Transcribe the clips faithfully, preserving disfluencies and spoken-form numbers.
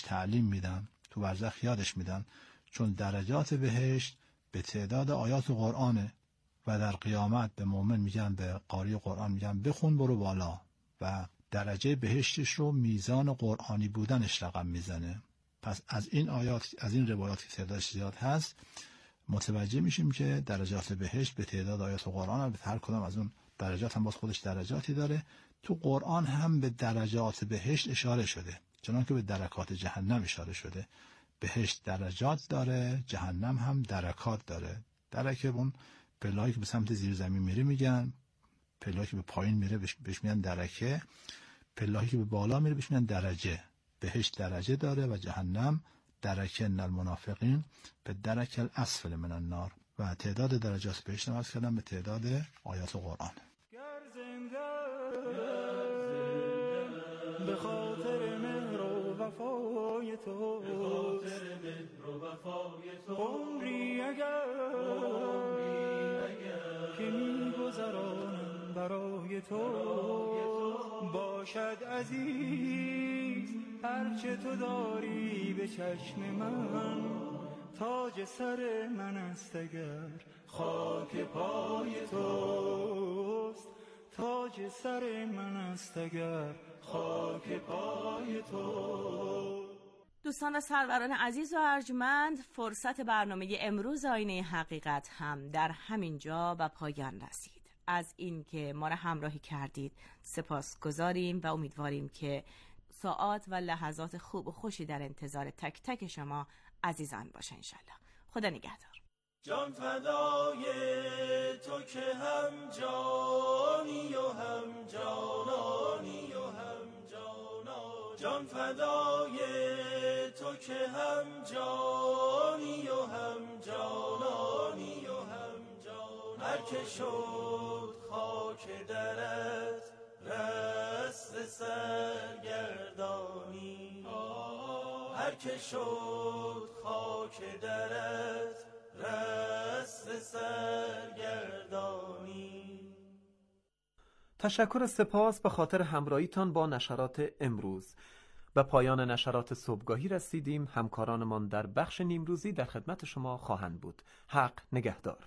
تعلیم میدن، تو برزخ یادش میدن، چون درجات بهشت به تعداد آیات قرآنه و در قیامت به مؤمن میگن، به قاری قرآن میگن بخون برو بالا و درجه بهشتش رو میزان قرآنی بودنش رقم میزنه. پس از این آیات، از این روایات که تعدادش زیاد هست متوجه میشیم که درجات بهشت به تعداد آیات قرآن، البته هر کدام از اون درجات هم باز خودش درجاتی داره. تو قرآن هم به درجات بهشت اشاره شده، چنان که به درکات جهنم اشاره شده. بهشت درجات داره، جهنم هم درکات داره. درکه اون پله‌ای که به سمت زیر زمین میره میگن، پله‌ای که به پایین میره بهش میگن درکه، پله‌ای که به بالا میره بهش میگن درجه. بهشت درجه داره و جهنم درکه. ان المنافقین به درک الاسفل من النار. و تعداد درجات بهشت نماز کردن به تعداد آیات قرآن. گر زنده به خاطر مهر و وفای تو، به خاطر مهر و وفای تو، عمری اگر که میگذرانم برای تو، باشد عزیز هرچه تو داری به چشم من، تاج سر من است اگر خاک پای توست، تاج سر من است اگر خاک پای تو. دوستان و سروران عزیز و ارجمند، فرصت برنامه امروز آینه حقیقت هم در همین جا و پایان رسید. از این که ما را همراهی کردید سپاس گذاریم و امیدواریم که ساعات و لحظات خوب و خوشی در انتظار تک تک شما عزیزان باشه انشالله. خدا نگهدار. جان فدای تو که هم جانی و هم جانانی و هم جانا، جان فدای تو که هم جانی و هم جانانی و هم جانا، هر که شد خاک درت رست سرگردانی، هر که شد خاک درت رست سرگردانی. تشکر و سپاس به خاطر همراهیتان با نشرات امروز. به پایان نشرات صبحگاهی رسیدیم. همکارانمان در بخش نیمروزی در خدمت شما خواهند بود. حق نگهدار.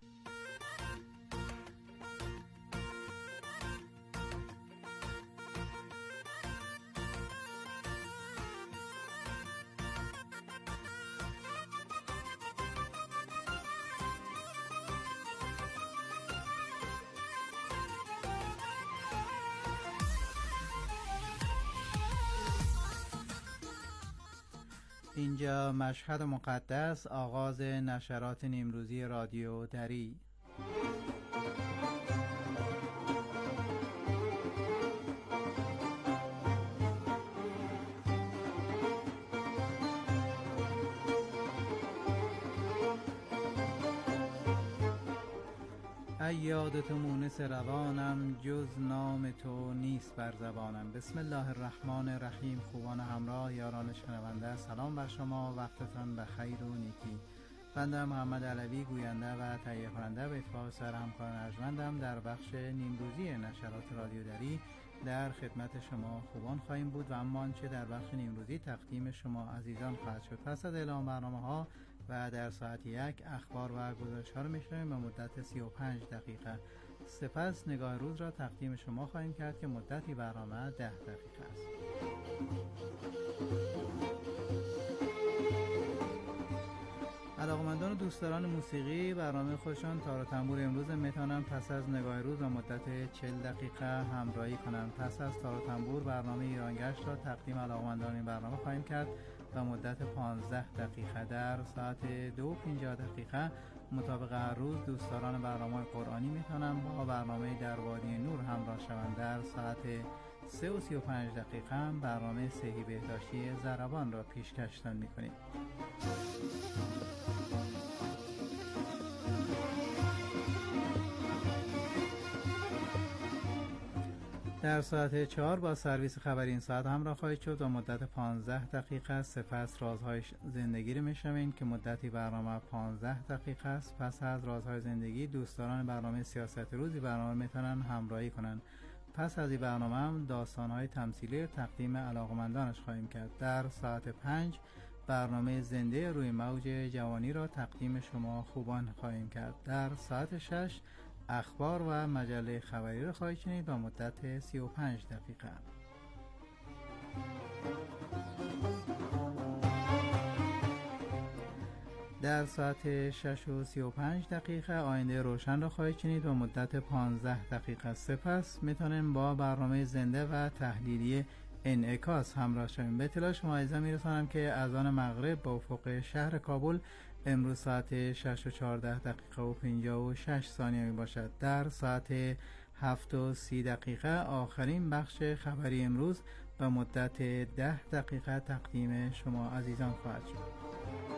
اینجا مشهد مقدس، آغاز نشرات نیمروزی رادیو دری. ای یاد تو مونس روانم، جز نام تو نیست بر زبانم. بسم الله الرحمن الرحیم. خوبان همراه، یاران شنونده، سلام بر شما، وقتتان بخیر و نیکی. بنده محمد علوی، گوینده و تهیه کننده به اتفاق سر همکار ارجمندم در بخش نیمروزی نشرات رادیو دری در خدمت شما خوبان خواهیم بود و اما آنچه در بخش نیمروزی تقدیم شما عزیزان خواهد شد. پس از اعلام برنامه ها و در ساعت یک اخبار و گزارش ها رو میشنویم به مدت سی و پنج دقیقه. سپس نگاه روز را تقدیم شما خواهیم کرد که مدتی برنامه ده دقیقه است. علاقمندان و دوستداران موسیقی، برنامه خودشان تار و تنبور امروز میتونن پس از نگاه روز و مدت چهل دقیقه همراهی کنند. پس از تار و تنبور برنامه ایرانگشت را تقدیم علاقمندان این برنامه خواهیم کرد و مدت پانزده دقیقه. در ساعت دو و پنجاه دقیقه مطابق هر روز دوستداران برنامه قرآنی میتونن با برنامه در وادی نور همراه شوند. در ساعت سه و سی و پنج دقیقه هم برنامه صحی بهداشتی ضربان را پیشکشتن میکنیم. در ساعت چهار با سرویس خبری این ساعت همراه خواهید شد و مدت پانزده دقیقه. سپس رازهای زندگی رو میشنوین که مدتی برنامه پانزده دقیقه است. پس از رازهای زندگی دوستداران برنامه سیاست روزی برنامه میتونن همراهی کنن. پس از این برنامه هم داستان‌های تمثیلی تقدیم علاقمندانش خواهیم کرد. در ساعت پنج برنامه زنده روی موج جوانی را تقدیم شما خوبان خواهیم کرد. در ساعت شش اخبار و مجله خبری را خواهید شنید با مدت سی و پنج دقیقه. در ساعت شش و سی و پنج دقیقه آینده روشن را خواهید شنید و مدت پانزده دقیقه. سپس میتونیم با برنامه زنده و تحلیلی انعکاس همراه شویم. به اطلاع شما عزیزان میرسانم که اذان مغرب با افق شهر کابل امروز ساعت شش و چهارده دقیقه و پنجاه و شش ثانیه می باشد. در ساعت هفت و سی دقیقه آخرین بخش خبری امروز به مدت ده دقیقه تقدیم شما عزیزان خواهد شد.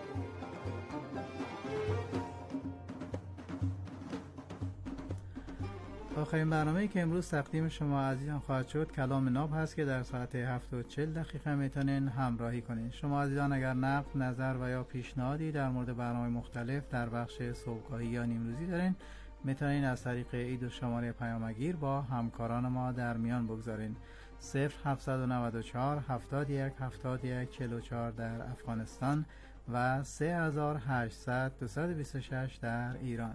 آخرین برنامه‌ای که امروز تقدیم شما عزیزان خواهد شد کلام ناب هست که در ساعت هفت و چهل دقیقه میتونین همراهی کنین. شما عزیزان اگر نقد، نظر و یا پیشنهادی در مورد برنامه مختلف در بخش صبحگاهی یا نیمروزی دارین میتونین از طریق این دو شماره پیامگیر با همکاران ما در میان بگذارین. صفر هفتصد و نود و چهار هفتاد و یک هفتاد و یک چهل و چهار در افغانستان و سه هزار و هشتصد دویست و بیست و شش در ایران.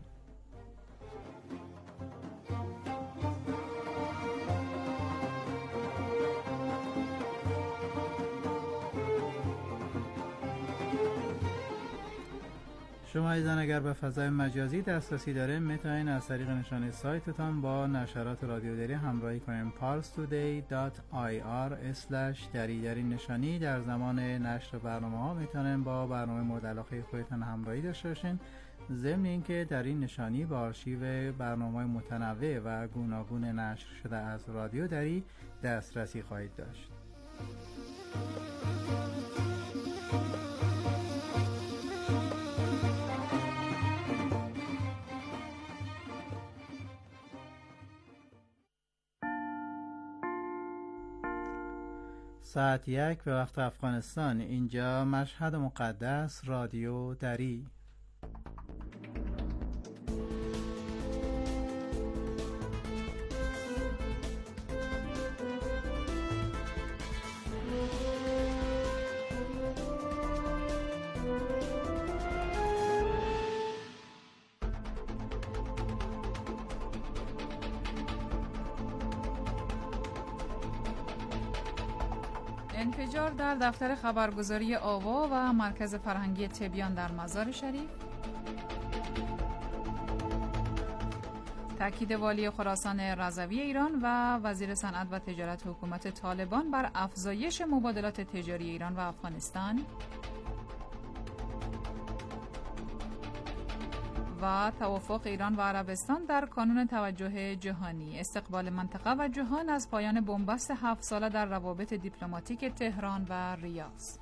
شما عزیزان اگر به فضای مجازی دسترسی دارین میتونین از طریق نشانی سایتتان با نشرات رادیو دری همراهی کنین. پارس تودی دات آی آر اسلش دری در این نشانی در زمان نشر برنامه ها میتونین با برنامه مورد علاقه خودتان همراهی داشته باشین. ضمن اینکه در این نشانی با آرشیو برنامه‌های متنوع و گوناگون نشر شده از رادیو دری دسترسی خواهید داشت. ساعت یک به وقت افغانستان. اینجا مشهد مقدس، رادیو دری. انفجار در دفتر خبرگزاری آوا و مرکز فرهنگی تبیان در مزار شریف. تاکید والی خراسان رضوی ایران و وزیر صنعت و تجارت حکومت طالبان بر افزایش مبادلات تجاری ایران و افغانستان. و توافق ایران و عربستان در کانون توجه جهانی. استقبال منطقه و جهان از پایان بنبست هفت ساله در روابط دیپلماتیک تهران و ریاض.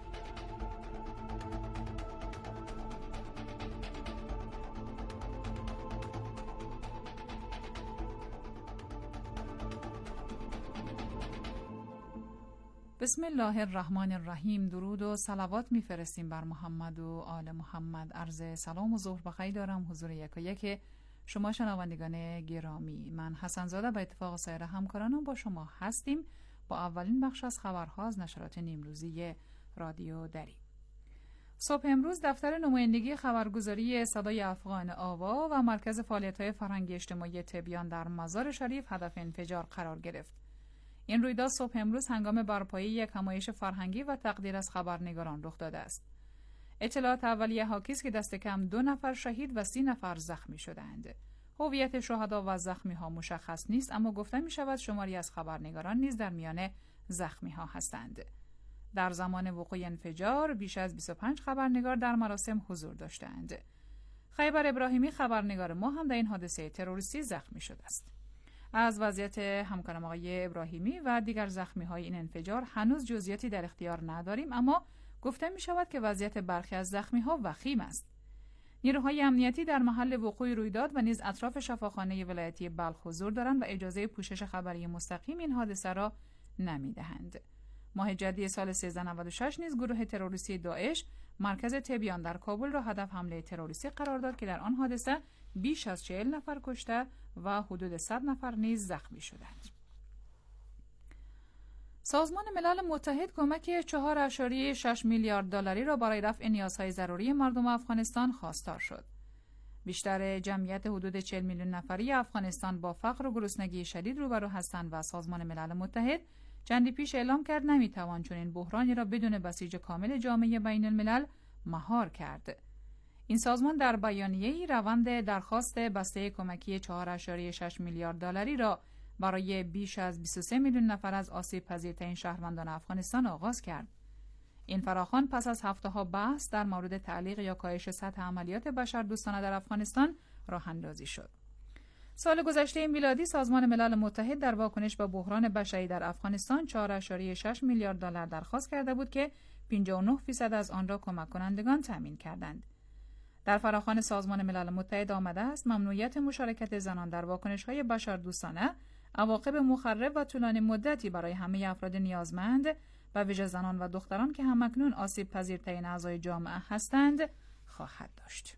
بسم الله الرحمن الرحیم. درود و صلوات میفرستیم بر محمد و آل محمد. عرض سلام و ظهر بخیر دارم حضور یک و یک شما شنوندگان گرامی. من حسن زاده به اتفاق سایر همکارانم با شما هستیم با اولین بخش از خبرها از نشرات نیمروزی رادیو دری. صبح امروز دفتر نمایندگی خبرگزاری صدای افغان آوا و مرکز فعالیت‌های فرهنگی اجتماعی تبیان در مزار شریف هدف انفجار قرار گرفت. این رویداد صبح امروز هنگام برپایی یک همایش فرهنگی و تقدیر از خبرنگاران رخ داده است. اطلاعات اولیه حاکی است که دست کم دو نفر شهید و سی نفر زخمی شدند. هویت شهدا و زخمی ها مشخص نیست، اما گفته می شود شماری از خبرنگاران نیز در میان زخمی ها هستند. در زمان وقوع انفجار بیش از بیست و پنج خبرنگار در مراسم حضور داشتند. خیبر ابراهیمی خبرنگار ما هم در این حادثه تروریستی زخمی شده است. از وضعیت همکارم آقای ابراهیمی و دیگر زخمی های این انفجار هنوز جزئیاتی در اختیار نداریم، اما گفته می شود که وضعیت برخی از زخمی ها وخیم است. نیروهای امنیتی در محل وقوع رویداد و نیز اطراف شفاخانه ولایتی بلخ حضور دارند و اجازه پوشش خبری مستقیم این حادثه را نمی دهند. ماه جدی سال سیزده نود و شش نیز گروه تروریستی داعش مرکز تبیان در کابل را هدف حمله تروریستی قرار داد که در آن حادثه بیش از چهل نفر کشته و حدود صد نفر نیز زخمی شدند. سازمان ملل متحد کمک چهار اشاری شش میلیارد دلاری را برای رفع نیازهای ضروری مردم افغانستان خواستار شد. بیشتر جمعیت حدود چهل میلیون نفری افغانستان با فقر و گرسنگی شدید روبرو هستند و سازمان ملل متحد چندی پیش اعلام کرد نمیتوان چنین بحرانی را بدون بسیج کامل جامعه بین الملل مهار کرد. این سازمان در بیانیه‌ای روند درخواست بسته کمکی چهار اشاری شش میلیارد دلاری را برای بیش از بیست و سه میلیون نفر از آسیب پذیرترین شهروندان افغانستان آغاز کرد. این فراخوان پس از هفته‌ها بحث در مورد تعلیق یا کاهش سطح عملیات بشردوستانه در افغانستان راه اندازی شد. سال گذشته میلادی سازمان ملل متحد در واکنش به بحران بشری در افغانستان چهار اشاری شش میلیارد دلار درخواست کرده بود که پنجاه و نه درصد از آن را کمک کنندگان تامین کردند. در فراخوان سازمان ملل متحد آمده است ممنوعیت مشارکت زنان در واکنش‌های بشردوستانه عواقب مخرب و طولانی مدتی برای همه افراد نیازمند و ویژه زنان و دختران که همکنون آسیب پذیرترین اعضای جامعه هستند خواهد داشت.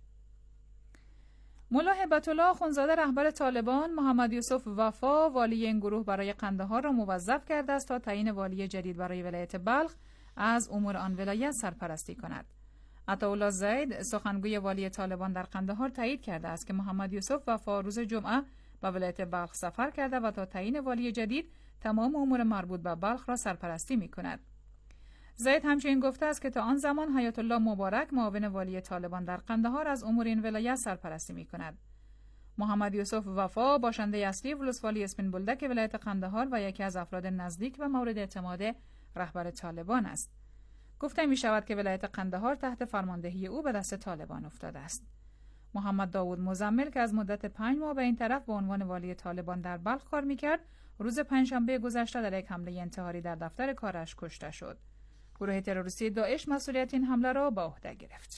ملا هبت الله اخوندزاده رهبر طالبان محمد یوسف وفا والی این گروه برای قندهار را موظف کرده است تا تعیین والی جدید برای ولایت بلخ از امور آن ولایت سرپرستی کند. عطاالله زید سخنگوی والی طالبان در قندهار تایید کرده است که محمد یوسف وفا روز جمعه به ولایت بلخ سفر کرده و تا تعیین والی جدید تمام امور مربوط به بلخ را سرپرستی می کند. زید همچنین گفته است که تا آن زمان حیات الله مبارک معاون والی طالبان در قندهار از امور این ولایت سرپرستی می کند. محمد یوسف وفا باشنده اصلی ولسوالی اسپین بولدک ولایت قندهار و یکی از افراد نزدیک و مورد اعتماد رهبر طالبان است. گفته می شود که ولایت قندهار تحت فرماندهی او به دست طالبان افتاده است. محمد داوود مزمل که از مدت پنج ماه به این طرف به عنوان والی طالبان در بلخ کار میکرد، روز پنجشنبه گذشته در یک حمله انتحاری در دفتر کارش کشته شد. گروه تروریستی داعش مسئولیت این حمله را به عهده گرفت.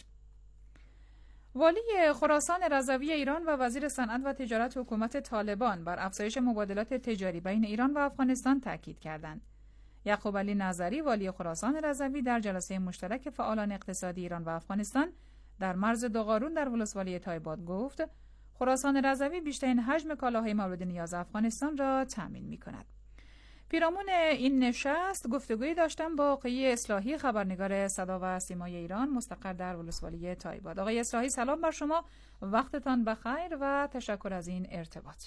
والی خراسان رضوی ایران و وزیر صنعت و تجارت حکومت طالبان بر افزایش مبادلات تجاری بین ایران و افغانستان تاکید کردند. یعقوب علی نظری والی خراسان رضوی در جلسه مشترک فعالان اقتصادی ایران و افغانستان در مرز دوغارون در ولسوالی تایباد گفت خراسان رضوی بیشترین حجم کالاهای مورد نیاز افغانستان را تامین می‌کند. پیرامون این نشست گفتگویی داشتم با آقای اصلاحی خبرنگار صدا و سیمای ایران مستقر در ولسوالی تایباد. آقای اصلاحی سلام بر شما، وقتتان بخیر و تشکر از این ارتباط.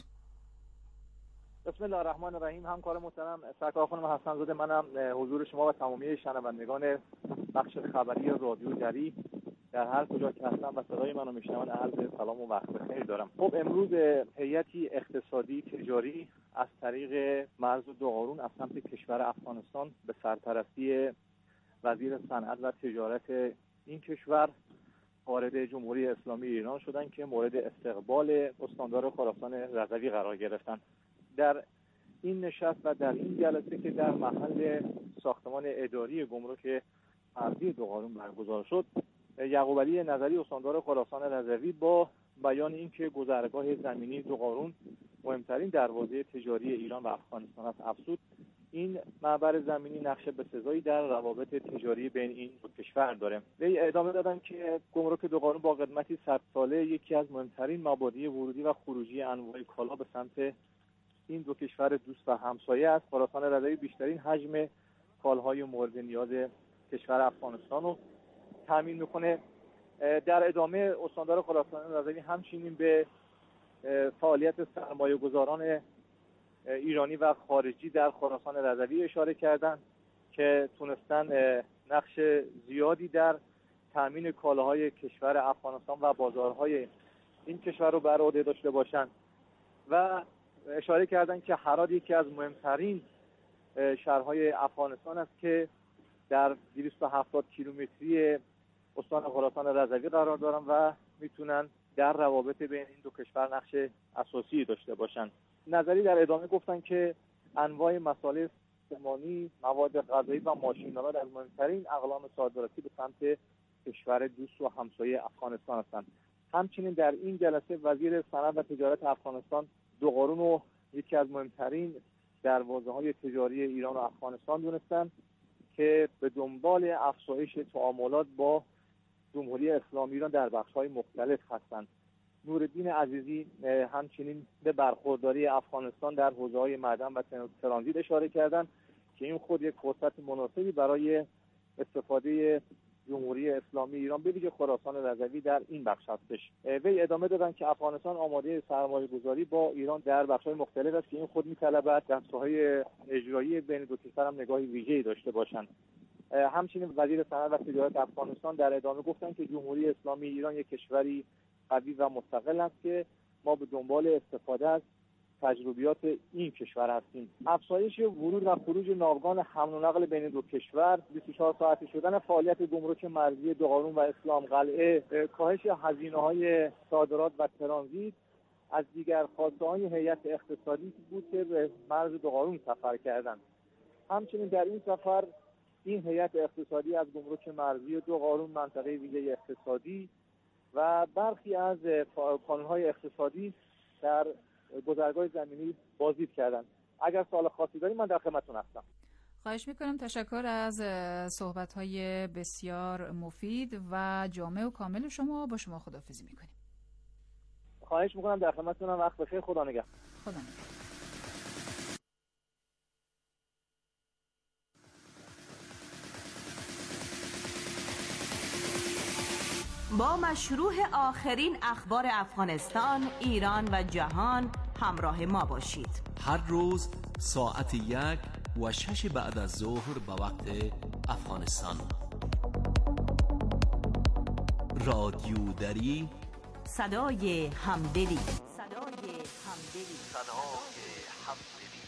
بسم الله الرحمن الرحیم. همکار محترم سرکار خانم حسن زاده، منم حضور شما و تمامی شنوندگان بخش خبری رادیو دری در هر کجا که هستم و صدای منو میشنون عرض سلام و وقت بخیر دارم. خب امروز هیئتی اقتصادی تجاری از طریق مرز دوغارون از سمت کشور افغانستان به سرپرستی وزیر صنعت و تجارت این کشور وارد جمهوری اسلامی ایران شدن که مورد استقبال استاندار خراسان رضوی قرار گرفتن. در این نشست و در این جلسه که در محل ساختمان اداری گمرک ارضی دوغارون برگزار شد، یعقوب علی نظری استاندار خراسان رضوی با بیان اینکه گذرگاه زمینی دوغارون مهمترین دروازه تجاری ایران و افغانستان است افزود این معبر زمینی نقش بسزایی در روابط تجاری بین این دو کشور داره. وی ادامه دادن که گمرک دوغارون با قدمتی صد ساله یکی از مهمترین مبادی ورودی و خروجی انواع کالا به سمت این دو کشور دوست و همسایه است. خراسان رضوی بیشترین حجم کالاهای مورد نیاز کشور افغانستان رو تامین میکنه. در ادامه استاندار خراسان رضوی همچنین به فعالیت سرمایه گذاران ایرانی و خارجی در خراسان رضوی اشاره کردند که تونستن نقش زیادی در تامین کالاهای کشور افغانستان و بازارهای این کشور رو بر عهده داشته باشند و اشاره کردند که هرات یکی از مهمترین شهرهای افغانستان است که در دویست و هفتاد کیلومتری استان خراسان رضوی قرار دارن و میتونن در روابط بین این دو کشور نقش اساسی داشته باشند. نظری در ادامه گفتن که انواع مسائل ساختمانی، مواد غذایی و ماشین‌آلات از مهمترین اقلام صادراتی به سمت کشور دوست و همسایه افغانستان هستند. همچنین در این جلسه وزیر صنعت و تجارت افغانستان دوغارون رو یکی از مهمترین دروازه‌های تجاری ایران و افغانستان دونستن که به دنبال افزایش تعاملات با جمهوری اسلامی ایران در بخش‌های مختلف هستند. نورالدین عزیزی همچنین به برخورداری افغانستان در حوزه‌های معدن و ترانزیت اشاره کردند که این خود یک فرصت مناسبی برای استفاده جمهوری اسلامی ایران به ویژه خراسان رضوی در این بخش هستش. وی ادامه دادن که افغانستان آماده سرمایه‌گذاری با ایران در بخش‌های مختلف است که این خود می‌طلبد دستگاه‌های اجرایی بین دو کشور هم نگاهی ویژه‌ای داشته باشند. همچنین وزیر صنعت و تجارت افغانستان در ادامه گفتن که جمهوری اسلامی ایران یک کشوری قوی و مستقل است که ما به دنبال استفاده از تجربیات این کشور هستیم. افزایش ورود و خروج ناوگان حمل و نقل بین دو کشور، بیست و چهار ساعته شدن فعالیت گمرک مرزی دهقان و اسلام قلعه، کاهش هزینه‌های صادرات و ترانزیت از دیگر خواسته‌های هیئت اقتصادی بود که به مرز دهقان سفر کردند. همچنین در این سفر این هیئت اقتصادی از گمرک مرزی دهقان، منطقه ویژه اقتصادی و برخی از کانون‌های اقتصادی در گذرگاه زمینی بازدید کردن. اگر سوال خاصی دارید من در خدمتتون هستم. خواهش میکنم. تشکر از صحبت‌های بسیار مفید و جامع و کامل شما. با شما خداحافظی میکنیم. خواهش میکنم. در خدمتتونم. وقت بخیر. خدا نگهدار. خدا نگهدار. با مشروع آخرین اخبار افغانستان، ایران و جهان همراه ما باشید. هر روز ساعت یک و شش بعد از ظهر به وقت افغانستان. رادیو دری، صدای همدلی. صدای همدلی. صدای همدلی.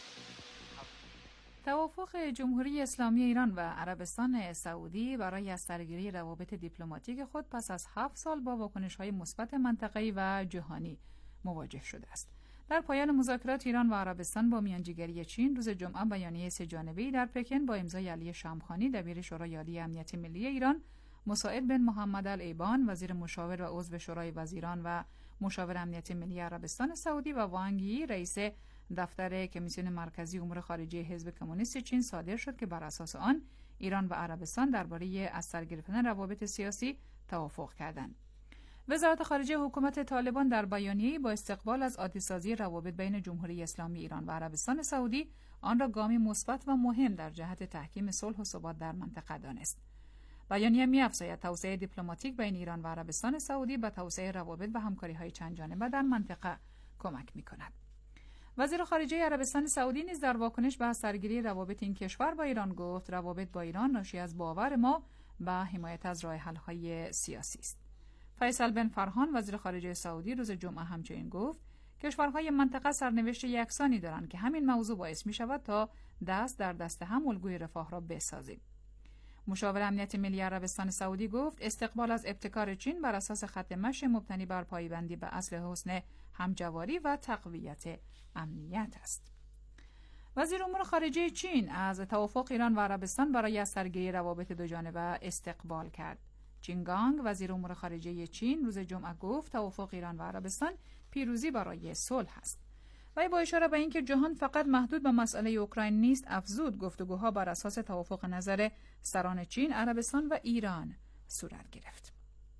توافق جمهوری اسلامی ایران و عربستان سعودی برای از سرگیری روابط دیپلماتیک خود پس از هفت سال با واکنش‌های مثبت منطقه‌ای و جهانی مواجه شده است. در پایان مذاکرات ایران و عربستان با میانجیگری چین روز جمعه بیانیه سه جانبه‌ای در پکن با امضای علی شمخانی دبیر شورای عالی امنیت ملی ایران، مساعد بن محمد الایبان وزیر مشاور و عضو شورای وزیران و مشاور امنیت ملی عربستان سعودی و وانگ یی رئیس دفتر کمیسیون مرکزی امور خارجه حزب کمونیست چین صادر شد که بر اساس آن ایران و عربستان درباره از سر گرفتن روابط سیاسی توافق کردند. وزارت خارجه حکومت طالبان در بیانیه‌ای با استقبال از عادی‌سازی روابط بین جمهوری اسلامی ایران و عربستان سعودی آن را گامی مثبت و مهم در جهت تحکیم صلح و ثبات در منطقه دانست. بیانیه می‌افزاید توسعه دیپلماتیک بین ایران و عربستان سعودی به توسعه روابط و همکاری‌های چندجانبه در منطقه کمک می‌کند. وزیر خارجه عربستان سعودی نیز در واکنش به سرگیری روابط این کشور با ایران گفت روابط با ایران ناشی از باور ما به حمایت از راه حل‌های سیاسی است. فیصل بن فرهان وزیر خارجه سعودی روز جمعه همچنین گفت کشورهای منطقه سرنوشت یکسانی دارند که همین موضوع باعث می شود تا دست در دست هم الگوی رفاه را بسازیم. مشاور امنیت ملی عربستان سعودی گفت استقبال از ابتکار چین بر اساس خط مشی مبتنی بر پایبندی به اصل حسن همجواری و تقویت امنیت است. وزیر امور خارجه چین از توافق ایران و عربستان برای از سرگیری روابط دوجانبه استقبال کرد. چینگانگ وزیر امور خارجه چین روز جمعه گفت توافق ایران و عربستان پیروزی برای صلح است. و با اشاره به اینکه جهان فقط محدود به مسئله اوکراین نیست، افزود گفتگوها بر اساس توافق نظر سران چین، عربستان و ایران صورت گرفت.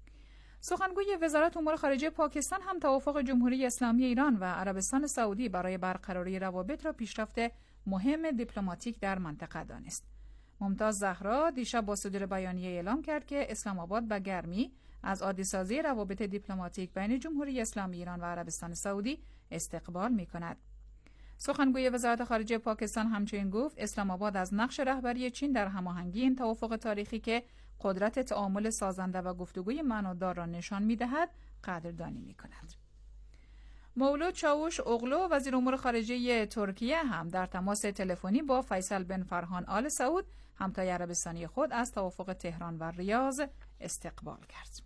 سخنگوی وزارت امور خارجه پاکستان هم توافق جمهوری اسلامی ایران و عربستان سعودی برای برقراری روابط را پیشرفت مهم دیپلماتیک در منطقه دانست. ممتاز زهرا دیشب با صدور بیانیه اعلام کرد که اسلام آباد به گرمی از عادی‌سازی روابط دیپلماتیک بین جمهوری اسلامی ایران و عربستان سعودی استقبال می‌کند. سخنگوی وزارت خارجه پاکستان همچنین گفت اسلام آباد از نقش رهبری چین در هماهنگی این توافق تاریخی که قدرت تعامل سازنده و گفتگوی معنادار را نشان می‌دهد قدردانی می‌کند. مولود چاوش اغلو وزیر امور خارجه ترکیه هم در تماس تلفنی با فیصل بن فرهان آل سعود همتای عربستانی خود از توافق تهران و ریاض استقبال کرد.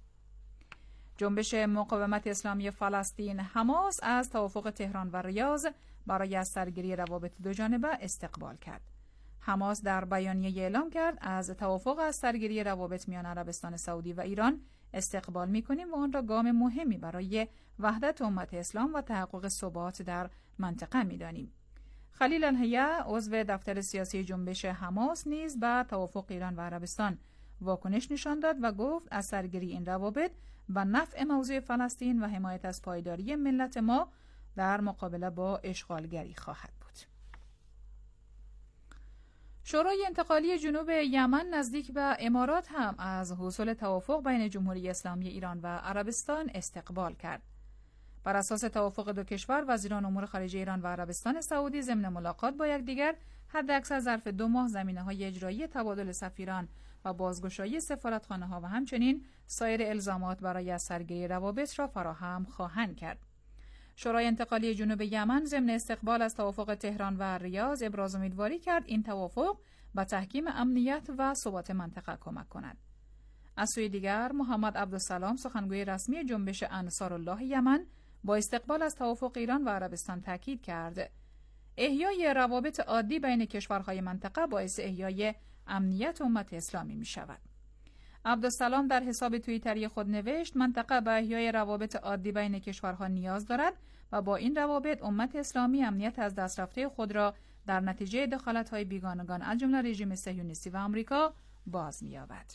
جنبش مقاومت اسلامی فلسطین حماس از توافق تهران و ریاض برای از سرگیری روابط دوجانبه استقبال کرد. حماس در بیانیه اعلام کرد از توافق از سرگیری روابط میان عربستان سعودی و ایران استقبال می‌کنیم و آن را گام مهمی برای وحدت امت اسلام و تحقق ثبات در منطقه می‌دانیم. خلیل الحیه عضو دفتر سیاسی جنبش حماس نیز به توافق ایران و عربستان واکنش نشان داد و گفت از سرگیری این روابط به نفع موضوع فلسطین و حمایت از پایداری ملت ما در مقابله با اشغالگری خواهد بود. شورای انتقالی جنوب یمن نزدیک به امارات هم از حصول توافق بین جمهوری اسلامی ایران و عربستان استقبال کرد. بر اساس توافق دو کشور، وزیران امور خارجه ایران و عربستان سعودی ضمن ملاقات با یکدیگر حداکثر ظرف دو ماه زمینه‌های اجرایی تبادل سفیران و بازگشایی سفارتخانه‌ها و همچنین سایر الزامات برای از سرگیری روابط را فراهم خواهند کرد. شورای انتقالی جنوب یمن ضمن استقبال از توافق تهران و ریاض ابراز امیدواری کرد این توافق به تحکیم امنیت و ثبات منطقه کمک کند. از سوی دیگر محمد عبدالسلام سخنگوی رسمی جنبش انصارالله یمن با استقبال از توافق ایران و عربستان تاکید کرد احیای روابط عادی بین کشورهای منطقه باعث احیای امنیت امت اسلامی می شود. عبدالسلام در حساب توییتری خود نوشت منطقه به احیای روابط عادی بین کشورها نیاز دارد و با این روابط امت اسلامی امنیت از دست رفته خود را در نتیجه دخالت‌های بیگانگان از جمله رژیم صهیونیستی و آمریکا باز می‌یابد.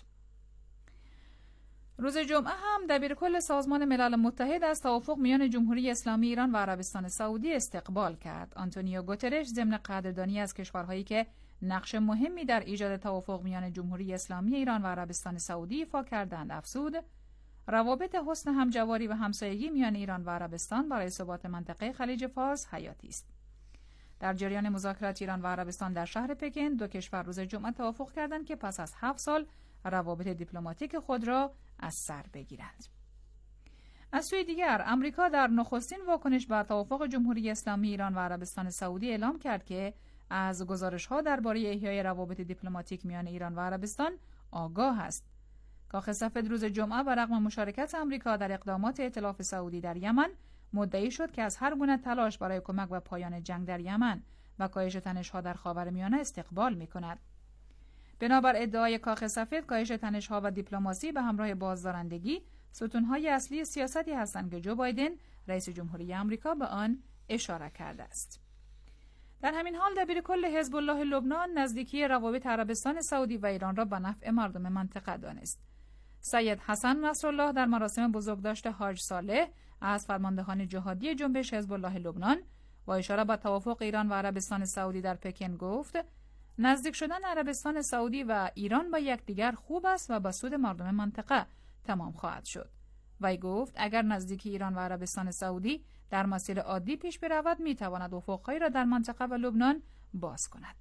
روز جمعه هم دبیرکل سازمان ملل متحد از توافق میان جمهوری اسلامی ایران و عربستان سعودی استقبال کرد. آنتونیو گوترش ضمن قدردانی از کشورهایی که نقش مهمی در ایجاد توافق میان جمهوری اسلامی ایران و عربستان سعودی ایفا کردند افزود روابط حسن همجواری و همسایگی میان ایران و عربستان برای ثبات منطقه خلیج فارس حیاتی است. در جریان مذاکرات ایران و عربستان در شهر پکن دو کشور روز جمعه توافق کردند که پس از هفت سال روابط دیپلماتیک خود را از سر بگیرند. از سوی دیگر امریکا در نخستین واکنش به توافق جمهوری اسلامی ایران و عربستان سعودی اعلام کرد که از گزارش‌ها درباره احیای روابط دیپلماتیک میان ایران و عربستان آگاه است. کاخ سفید روز جمعه بر رغم مشارکت امریکا در اقدامات ائتلاف سعودی در یمن مدعی شد که از هر گونه تلاش برای کمک به پایان جنگ در یمن و کاهش تنش‌ها در خاورمیانه استقبال می‌کند. بنابر ادعای کاخ سفید کاهش تنش‌ها و دیپلماسی به همراه بازدارندگی ستون‌های اصلی سیاستی هستند که جو بایدن رئیس جمهوری آمریکا به آن اشاره کرده است. در همین حال دبیرکل حزب الله لبنان نزدیکی روابط عربستان سعودی و ایران را به نفع مردم منطقه دانست. سید حسن نصرالله در مراسم بزرگداشت حاج صالح از فرماندهان جهادی جنبش حزب الله لبنان با اشاره به توافق ایران و عربستان سعودی در پکن گفت نزدیک شدن عربستان سعودی و ایران با یکدیگر خوب است و به سود مردم منطقه تمام خواهد شد. وی گفت اگر نزدیکی ایران و عربستان سعودی در مسیر عادی پیش برود میتواند افق‌هایی را در منطقه و لبنان باز کند.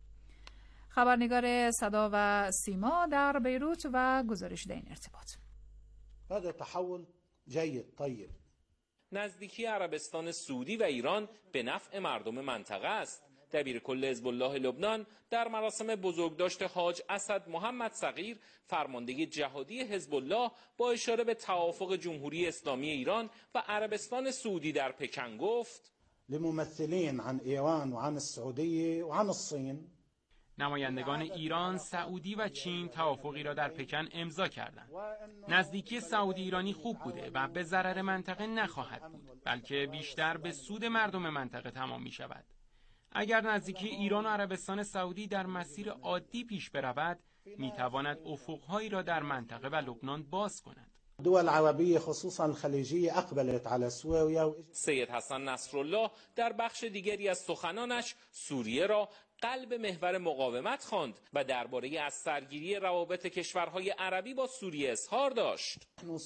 خبرنگار صدا و سیما در بیروت و گزارش در این ارتباط. هذا تحول جيد طيب. نزدیکی عربستان سعودی و ایران به نفع مردم منطقه است. دبیرکل حزب الله لبنان در مراسم بزرگداشت حاج اسد محمد صغیر فرمانده جهادی حزب الله با اشاره به توافق جمهوری اسلامی ایران و عربستان سعودی در پکن گفت لممثلين عن ایران و عن السعودیه و عن الصین نمایندگان ایران، سعودی و چین توافقی را در پکن امضا کردند. نزدیکی سعودی ایرانی خوب بوده و به ضرر منطقه نخواهد بود، بلکه بیشتر به سود مردم منطقه تمام می شود. اگر نزدیکی ایران و عربستان سعودی در مسیر عادی پیش برود، می تواند افقهایی را در منطقه و لبنان باز کند. دول عربیه خصوصا الخلیجیه اقبلت على سوریا. سید حسن نصرالله در بخش دیگری از سخنانش سوریه را قلب محور مقاومت خواند و درباره از سرگیری روابط کشورهای عربی با سوریه اظهار داشت.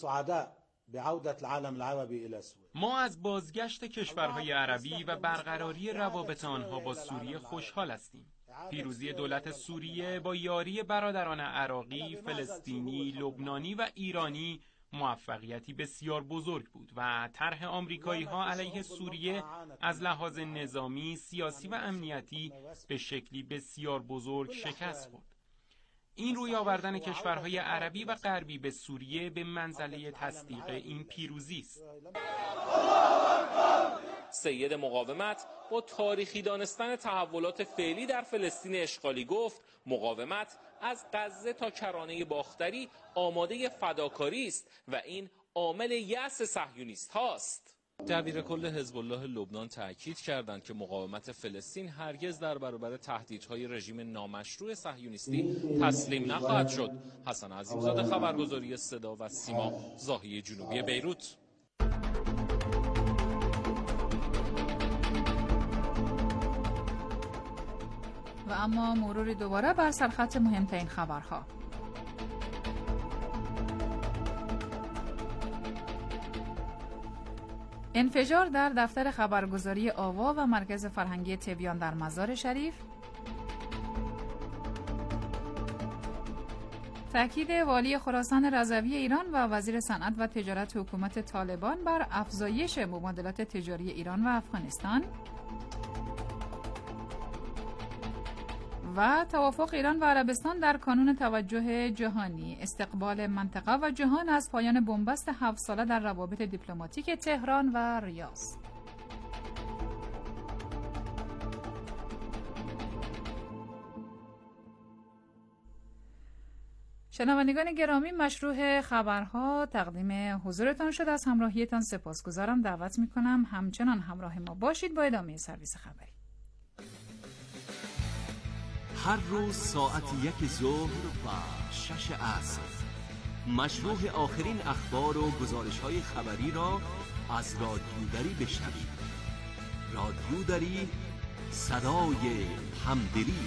ما از بازگشت کشورهای عربی و برقراری روابط آنها با سوریه خوشحال هستیم. پیروزی دولت سوریه با یاری برادران عراقی، فلسطینی، لبنانی و ایرانی موفقیتی بسیار بزرگ بود و طرح آمریکایی ها علیه سوریه از لحاظ نظامی، سیاسی و امنیتی به شکلی بسیار بزرگ شکست خورد. این روی آوردن کشورهای عربی و غربی به سوریه به منزله تصدیق این پیروزی است. سید مقاومت با تاریخی دانستن تحولات فعلی در فلسطین اشغالی گفت مقاومت از غزه تا کرانه باختری آماده فداکاری است و این عامل یأس صهیونیست هاست. دبیرکل حزب الله لبنان تاکید کردند که مقاومت فلسطین هرگز در برابر تهدیدهای رژیم نامشروع صهیونیستی تسلیم نخواهد شد. حسن عظیمزاده، خبرگزاری صدا و سیما، زاهیه جنوبی بیروت. و اما مروری دوباره بر سرخط مهمترین خبرها. انفجار در دفتر خبرگزاری آوا و مرکز فرهنگی تبیان در مزار شریف. تأکید والی خراسان رضوی ایران و وزیر صنعت و تجارت حکومت طالبان بر افزایش مبادلات تجاری ایران و افغانستان. و توافق ایران و عربستان در کانون توجه جهانی، استقبال منطقه و جهان از پایان بنبست هفت ساله در روابط دیپلماتیک تهران و ریاض. شنوندگان گرامی، مشروع خبرها تقدیم حضورتان شد. از همراهیتان سپاسگزارم. دعوت میکنم همچنان همراه ما باشید با ادامه سرویس خبری. هر روز ساعت یک ظهر و شش عصر مشروع آخرین اخبار و گزارش‌های خبری را از رادیو دری بشنوید. رادیو دری، صدای همدلی.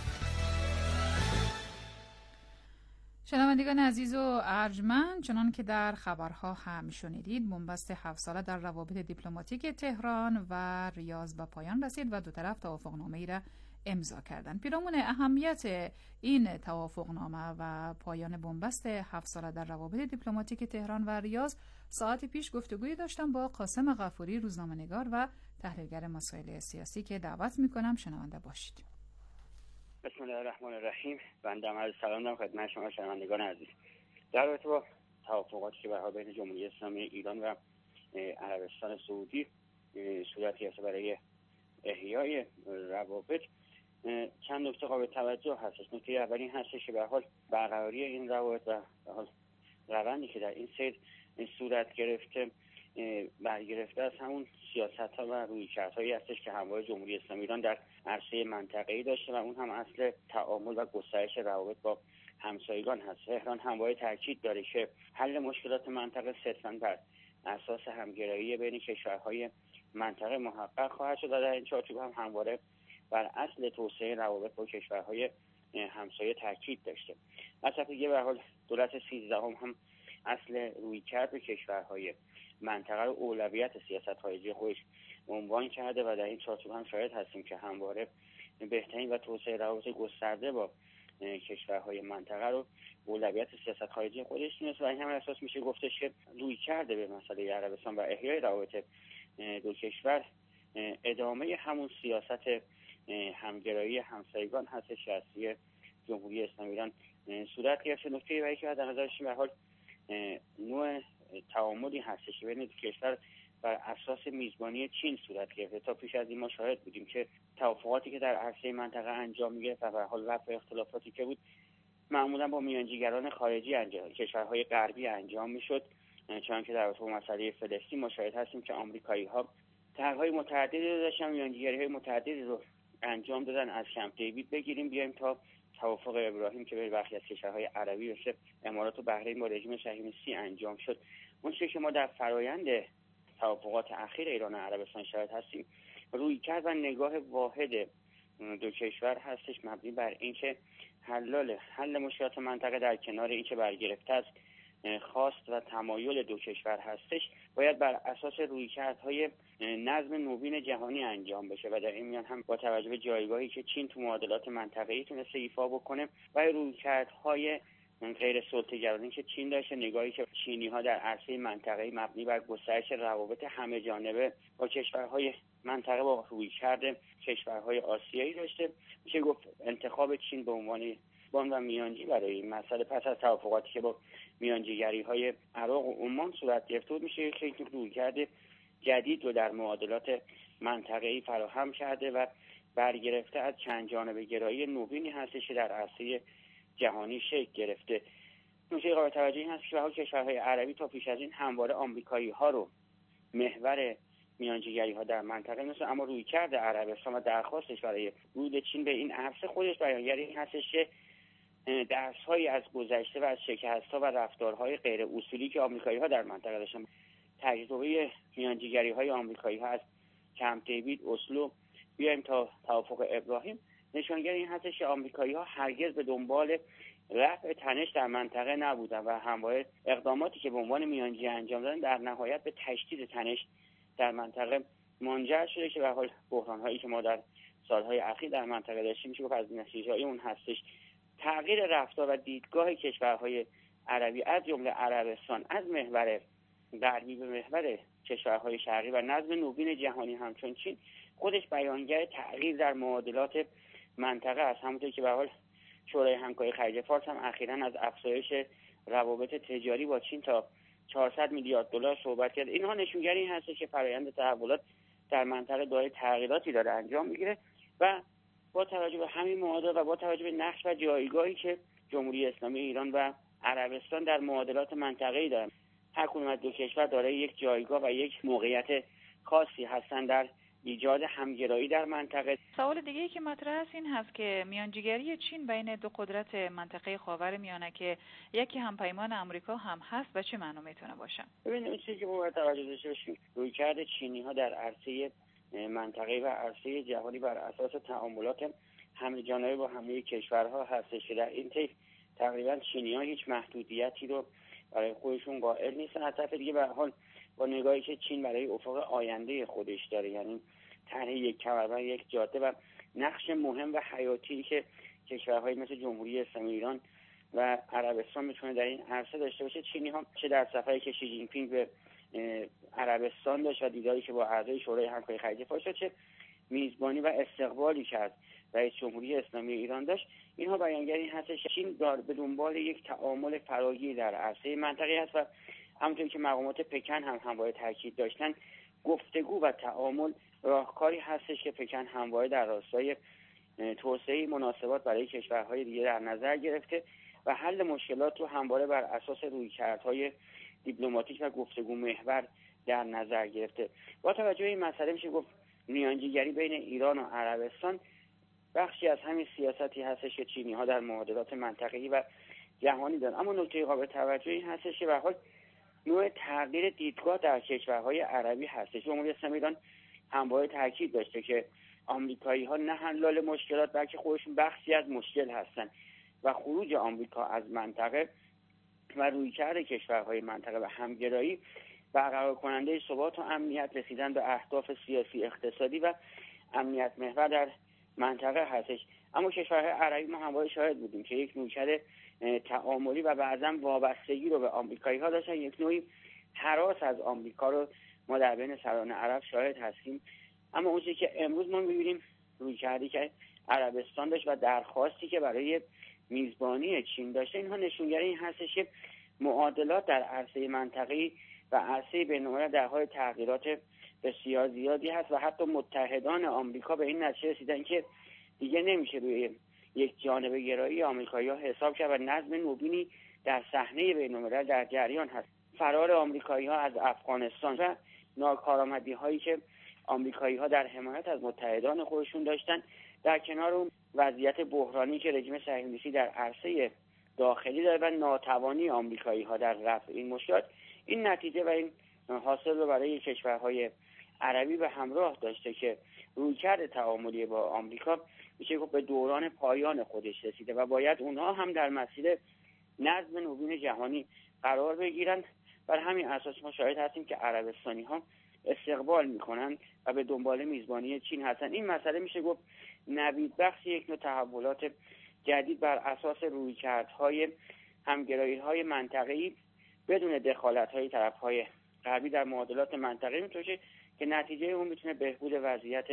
شنوندگان عزیز و ارجمند، چنان که در خبرها هم شنیدید، بنبست هفت ساله در روابط دیپلماتیک تهران و ریاض به پایان رسید و دو طرف توافقنامه‌ای را امضا کردند. پیرامون اهمیت این توافقنامه و پایان بنبست هفت ساله در روابط دیپلماتیک تهران و ریاض، ساعت پیش گفتگویی داشتم با قاسم غفوری، روزنامه‌نگار و تحلیلگر مسائل سیاسی، که دعوت می‌کنم شنونده باشید. بسم الله الرحمن الرحیم. بنده عرض سلام دارم خدمت شما شنوندگان عزیز. در رابطه با توافقاتی که برای بین جمهوری اسلامی ایران و عربستان سعودی صورت گرفته برای احیای روابط، چند نکته قابل توجه هستش. نکته اولی این هستش که به حال برقراری این روابط و به حال روندی که در این سیر این صورت گرفته برگرفته از همون سیاست‌ها و رویکردهایی هستش که همواره جمهوری اسلامی ایران در عرصه منطقه‌ای داشته و اون هم اصل تعامل و گسترش روابط با همسایگان هست. تهران همواره تاکید داره که حل مشکلات منطقه صرفاً بر اساس همگرایی بین کشورهای منطقه محقق خواهد شد و در این چارچوب هم همواره بر اصل توسعه روابط با کشورهای همسایه تاکید داشته. از طرف دیگه به حال دولت سیزدهم هم اصل رویکرد به کشورهای منطقه رو اولویت سیاست خارجی خودش عنوان کرده و در این چارچوب هم شاهد هستیم که همواره بهترین و توسعه روابط گسترده با کشورهای منطقه رو اولویت سیاست خارجی خودش دونست و این هم اساس میشه گفتش که رویکرد به مسئله عربستان و احیای روابط دو کشور ادامه همون سیاست همگرایی همسایگان هستش که از سوی جمهوری اسلامی ایران صورت گرفته. نکته دیگری که در نظر داشتیم به حال نوع تعاملی هستش بین دو کشور بر اساس میزبانی چین صورت گرفته. تا پیش از این ما شاهد بودیم که توافقاتی که در عرصه منطقه انجام میگرفت و به حال رفع اختلافاتی که بود معمولا با میانجیگران خارجی انجام کشورهای غربی انجام میشد. چون که در رابطه مسئله فلسطین ما شاهد هستیم که آمریکایی‌ها طرح‌های متعددی رو داشتن، میانجیگری‌های متعددی رو انجام دادن، از کمپ دیوید بگیریم بیایم تا توافق ابراهیم که به برخی از کشورهای عربی مثل امارات و بحرین با رژیم صهیونیستی انجام شد. اون چیزی که ما در فرایند توافقات اخیر ایران و عربستان شاهد هستیم رویکرد و نگاه واحد دو کشور هستش مبنی بر اینکه حل حل مشکلات منطقه در کنار اینکه برگرفته است خواست و تمایل دو کشور هستش باید بر اساس رویکردهای نظم نوین جهانی انجام بشه و در این میان هم با توجه به جایگاهی که چین تو معادلات منطقه‌ای تونسته ایفا بکنه و رویکردهای غیر سلطه‌گرایی که چین داشته، نگاهی که چینی‌ها در عرصه منطقه‌ای مبنی بر گسترش روابط همه جانبه با کشورهای منطقه با رویکرد کشورهای آسیایی داشته. میشه گفت انتخاب چین به عنوان بان و میانجی برای این مسئله پس از توافقاتی که با میانجیگری‌های عراق و عمان صورت گرفته بود میشه که رویکرد جدید رو در معادلات منطقه‌ای فراهم کرده و برگرفته از چند جانبه گرایی نوینی هستش که در عرصه جهانی شکل گرفته. نکته قابل توجهی هست که به کشورهای عربی تا پیش از این همواره آمریکایی‌ها رو محور میانجیگری‌ها در منطقه مثل اما رویکرد عربستان و درخواستش برای ورود چین به این عرصه خودش بیانگر این هستش که درس‌هایی از گذشته و از شکست‌ها و رفتارهای غیر اصولی که آمریکایی‌ها در منطقه داشتن، تجربه میانجیگری‌های آمریکایی‌ها از کمپ دیوید، اسلو بیایم تا توافق ابراهیم نشانگر این هستش که آمریکایی‌ها هرگز به دنبال رفع تنش در منطقه نبودن و همواره اقداماتی که به عنوان میانجی انجام دادن در نهایت به تشدید تنش در منطقه منجر شده که به حال بحران‌هایی که ما در سالهای اخیر در منطقه داشتیم میشه گفت از نتیجه‌های اون هستش. تغییر رفتار و دیدگاه کشورهای عربی از جمله عربستان از محور غربی به محور کشورهای شرقی و نظم نوین جهانی همچون چین خودش بیانگر تغییر در معادلات منطقه است. همونطور که به حال شورای همکاری خلیج فارس هم اخیراً از افزایش روابط تجاری با چین تا چهارصد میلیارد دلار صحبت کرد. اینها نشونگر این هست که فرآیند تحولات در منطقه دارای تغییراتی داره انجام میگیره و با توجه به همین معادلات و با توجه به نقش و جایگاهی که جمهوری اسلامی ایران و عربستان در معادلات منطقه‌ای دارن، هر کدوم از دو کشور دارای یک جایگاه و یک موقعیت خاصی هستن در ایجاد همگرایی در منطقه. سوال دیگه‌ای که مطرح است این هست که میانجیگری چین بین دو قدرت منطقه خاورمیانه که یکی هم پیمان آمریکا هم هست و چه معنا میتونه باشه؟ ببینید اون چیزی که ما باید توجه داشته باشیم رویکرد چینی‌ها در عرصه منطقه و عرصه جهانی بر اساس تعاملات همه‌جانبه با همه کشورها هستش که در این طیف تقریبا چینی‌ها هیچ محدودیتی رو برای خودشون قائل نیستن. از طرف دیگه به هر حال با نگاهی که چین برای افق آینده خودش داره، یعنی طرح یک کمربند یک جاده و نقش مهم و حیاتی که کشورهای مثل جمهوری اسلامی ایران و عربستان میتونه در این عرصه داشته باشه، چینی ها چه در سفری که شی جین پینگ به عربستان داشت و دیداری که با اعضای شورای همکاری خلیج فارس چه میزبانی و استقبالی کرد رئیس جمهوری اسلامی ایران داشت، اینها بیانگر این هست که چین دار به دنبال یک تعامل فراگیر در عرصه منطقه است و همونطور که مقامات پکن هم همواره تاکید داشتن گفتگو و تعامل راهکاری هستش که پکن همواره در راستای توسعه مناسبات برای کشورهای دیگه در نظر گرفته و حل مشکلات رو همواره بر اساس رویکردهای دیپلماتیک و گفتگو محور در نظر گرفته. با توجه به این مسئله میشه گفت میانجیگری بین ایران و عربستان بخشی از همین سیاستی هستش که چینی‌ها در معادلات منطقه‌ای و جهانی دارن. اما نکته قابل توجه این هستش که به هر حال نوع تغییر دیدگاه در کشورهای عربی هستش. جمهوری اسلامی ایران همواره تاکید داشته که آمریکایی‌ها نه حلال مشکلات بلکه خودشون بخشی از مشکل هستن و خروج آمریکا از منطقه و رویکرد کشورهای منطقه و همگرایی برقرار کننده ثبات و امنیت، رسیدن به اهداف سیاسی اقتصادی و امنیت محور در منطقه هستش. اما کشورهای عربی ما همواره شاهد بودیم که یک نوعی تعاملی و بعضا وابستگی رو به آمریکایی‌ها داشتن، یک نوعی هراس از آمریکا رو ما در بین سران عرب شاهد هستیم. اما اون چیزی که امروز ما می‌بینیم رویکردی که عربستان داشت و درخواستی که برای میزبانی چین داشته، اینها نشونگر این هستش که معادلات در عرصه منطقه‌ای و عرصه بین‌المللی در حال تغییرات بسیار زیادی هست و حتی متحدان آمریکا به این نتیجه رسیدن که دیگه نمیشه روی یک جانبه گرایی آمریکایی‌ها حساب کرد و نظم نوینی در صحنه بین‌الملل در جریان هست. فرار آمریکایی‌ها از افغانستان و ناکارآمدی‌هایی که آمریکایی‌ها در حمایت از متحدان خودشون داشتن در کنار اون وضعیت بحرانی که رژیم صهیونیستی در عرصه داخلی داره و ناتوانی آمریکایی‌ها در رفع این مشکلات، این نتیجه و این حاصل رو برای کشورهای عربی به همراه داشته که رویکرد تعاملی با آمریکا میشه گفت به دوران پایان خودش رسیده و باید اونها هم در مسیر نظم نوین جهانی قرار بگیرن. بر همین اساس ما شاهد هستیم که عربستانی ها استقبال میکنن و به دنبال میزبانی چین هستن. این مسئله میشه گفت نوید بخش یک نوع تحولات جدید بر اساس رویکردهای همگرایی‌های منطقه‌ای بدون دخالت‌های طرف‌های غربی در معادلات منطقه‌ای میتونه که نتیجه اون میتونه بهبود وضعیت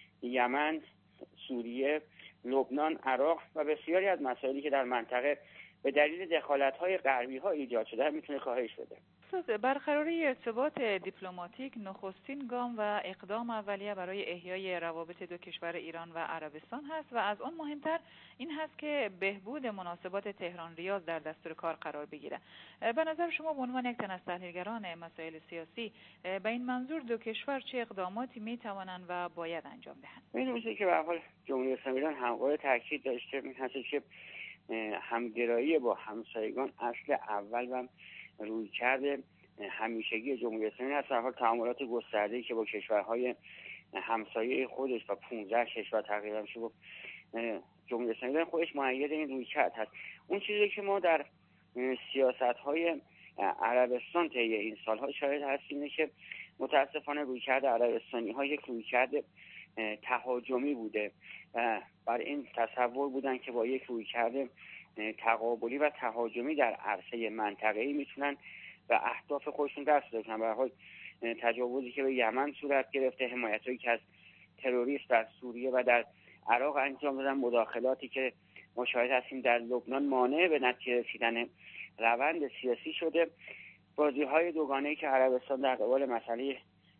یمن، سوریه، لبنان، عراق و بسیاری از مسائلی که در منطقه به دلیل دخالت‌های غربی‌ها ایجاد شده میتونه کاهش بده. برقراری ارتباط دیپلماتیک نخستین گام و اقدام اولیه برای احیای روابط دو کشور ایران و عربستان هست و از آن مهمتر این هست که بهبود مناسبات تهران ریاض در دستور کار قرار بگیره. به نظر شما به عنوان یک تن از تحلیلگران مسائل سیاسی به این منظور دو کشور چه اقداماتی می توانند و باید انجام دهند؟ این چیزی که به هر حال جمهوری اسلامی ایران همواره تاکید داشته این هست که همگرایی با همسایگان اصل اول و رویکرد همیشگی جمهوری اسلامی هست. در حال تعاملات گسترده‌ای که با کشورهای همسایه خودش و پانزده کشور تقریبا شو جمهوری اسلامی ایران خودش مؤید این رویکرد هست. اون چیزی که ما در سیاست‌های عربستان طی این سال‌ها شاهد هستیم اینه که متاسفانه رویکرد عربستانی‌ها یک رویکرد تهاجمی بوده و بر این تصور بودن که با یک رویکرد تقابلی و تهاجمی در عرصه منطقه‌ای میتونن و اهداف خودشون دست بزنن. به هر حال تجاوزی که به یمن صورت گرفته، حمایتایی که از تروریست در سوریه و در عراق انجام دادن، مداخلاتی که مشاهده هستیم در لبنان مانع به نتیجه رسیدن روند سیاسی شده، بازی‌های دوگانه‌ای که عربستان در قبال مسئله